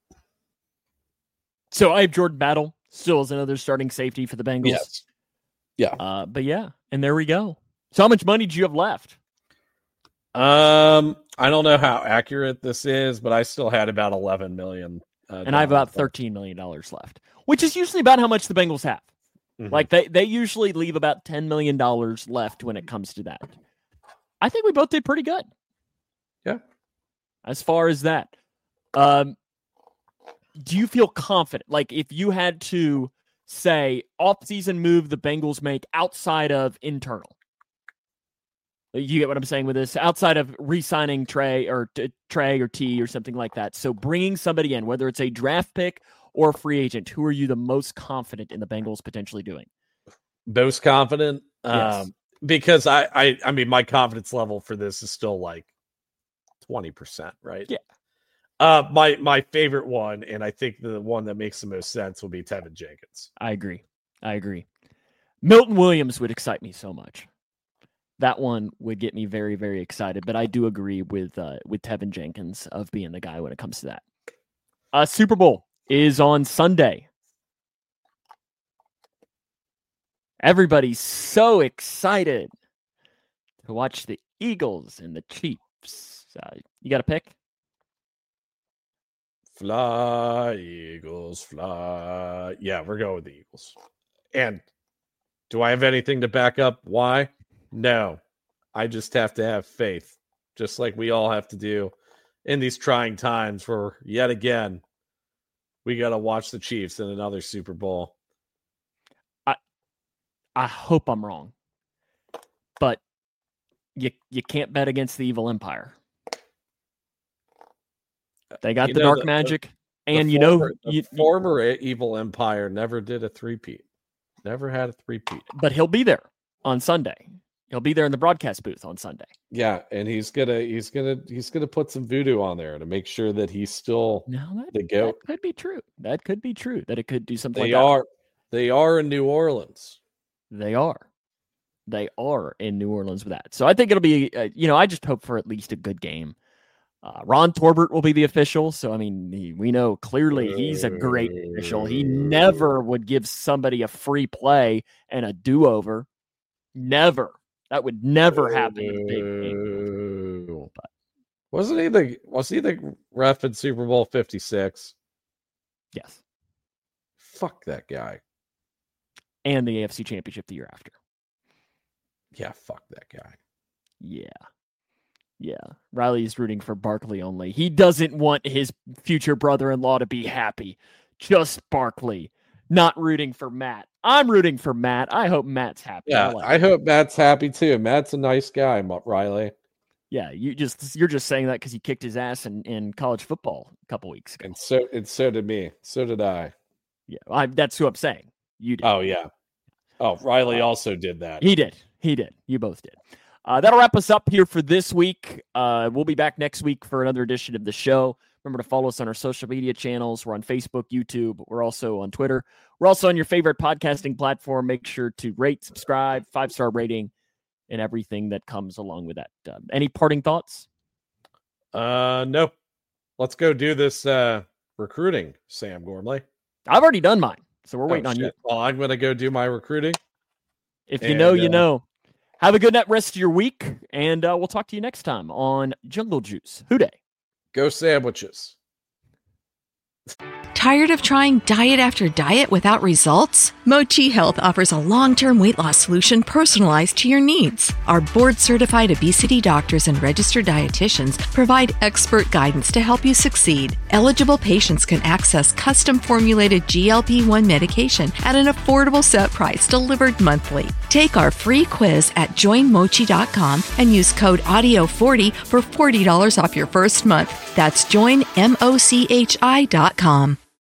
[SPEAKER 4] So I have Jordan Battle still as another starting safety for the Bengals.
[SPEAKER 5] Yes. Yeah.
[SPEAKER 4] But yeah, and there we go. So how much money do you have left?
[SPEAKER 5] I don't know how accurate this is, but I still had about 11 million.
[SPEAKER 4] And I have about $13 million left, which is usually about how much the Bengals have. Mm-hmm. Like they usually leave about $10 million left when it comes to that. I think we both did pretty good.
[SPEAKER 5] Yeah.
[SPEAKER 4] As far as that. Do you feel confident? Like if you had to say off-season move the Bengals make outside of internal. You get what I'm saying with this? Outside of re-signing Trey or T or something like that. So bringing somebody in, whether it's a draft pick or a free agent, who are you the most confident in the Bengals potentially doing?
[SPEAKER 5] Most confident?
[SPEAKER 4] Yes.
[SPEAKER 5] Because I mean, my confidence level for this is still like 20%, right?
[SPEAKER 4] Yeah.
[SPEAKER 5] My favorite one, and I think the one that makes the most sense, will be Tevin Jenkins.
[SPEAKER 4] I agree. Milton Williams would excite me so much. That one would get me very, very excited. But I do agree with Tevin Jenkins of being the guy when it comes to that. Super Bowl is on Sunday. Everybody's so excited to watch the Eagles and the Chiefs. You got a pick?
[SPEAKER 5] Fly, Eagles, fly. Yeah, we're going with the Eagles. And do I have anything to back up why? No. I just have to have faith, just like we all have to do in these trying times where, yet again, we got to watch the Chiefs in another Super Bowl.
[SPEAKER 4] I hope I'm wrong, but you can't bet against the evil empire. They got the dark magic, and
[SPEAKER 5] the former evil empire never did a three-peat. Never had a three-peat.
[SPEAKER 4] But he'll be there on Sunday. He'll be there in the broadcast booth on Sunday.
[SPEAKER 5] Yeah, and he's gonna put some voodoo on there to make sure that he's still the GOAT.
[SPEAKER 4] That could be true. That could be true. That it could do something.
[SPEAKER 5] They are in New Orleans.
[SPEAKER 4] They are in New Orleans with that. So I think it'll be. I just hope for at least a good game. Ron Torbert will be the official. So, I mean, we know clearly he's a great official. He never would give somebody a free play and a do-over. Never. That would never happen in a big game. But
[SPEAKER 5] was he the ref in Super Bowl 56?
[SPEAKER 4] Yes.
[SPEAKER 5] Fuck that guy.
[SPEAKER 4] And the AFC Championship the year after.
[SPEAKER 5] Yeah, fuck that guy.
[SPEAKER 4] Yeah. Riley's rooting for Barkley only. He doesn't want his future brother-in-law to be happy. Just Barkley. Not rooting for Matt. I'm rooting for Matt. I hope Matt's happy.
[SPEAKER 5] Yeah, I hope Matt's happy too. Matt's a nice guy, Riley.
[SPEAKER 4] Yeah, you're just saying that because he kicked his ass in college football a couple weeks ago.
[SPEAKER 5] And so did me. So did I.
[SPEAKER 4] Yeah, that's who I'm saying. You did.
[SPEAKER 5] Oh yeah. Oh, Riley also did that.
[SPEAKER 4] He did. You both did. That'll wrap us up here for this week. We'll be back next week for another edition of the show. Remember to follow us on our social media channels. We're on Facebook, YouTube. We're also on Twitter. We're also on your favorite podcasting platform. Make sure to rate, subscribe, 5-star rating, and everything that comes along with that. Any parting thoughts?
[SPEAKER 5] Nope. Let's go do this recruiting, Sam Gormley.
[SPEAKER 4] I've already done mine, so we're waiting on you.
[SPEAKER 5] Well, I'm going to go do my recruiting.
[SPEAKER 4] If you know, you know. Have a good rest of your week, and we'll talk to you next time on Jungle Juice. Hooday.
[SPEAKER 5] Go sandwiches.
[SPEAKER 7] Tired of trying diet after diet without results? Mochi Health offers a long-term weight loss solution personalized to your needs. Our board-certified obesity doctors and registered dietitians provide expert guidance to help you succeed. Eligible patients can access custom-formulated GLP-1 medication at an affordable set price delivered monthly. Take our free quiz at joinmochi.com and use code AUDIO40 for $40 off your first month. That's joinmochi.com.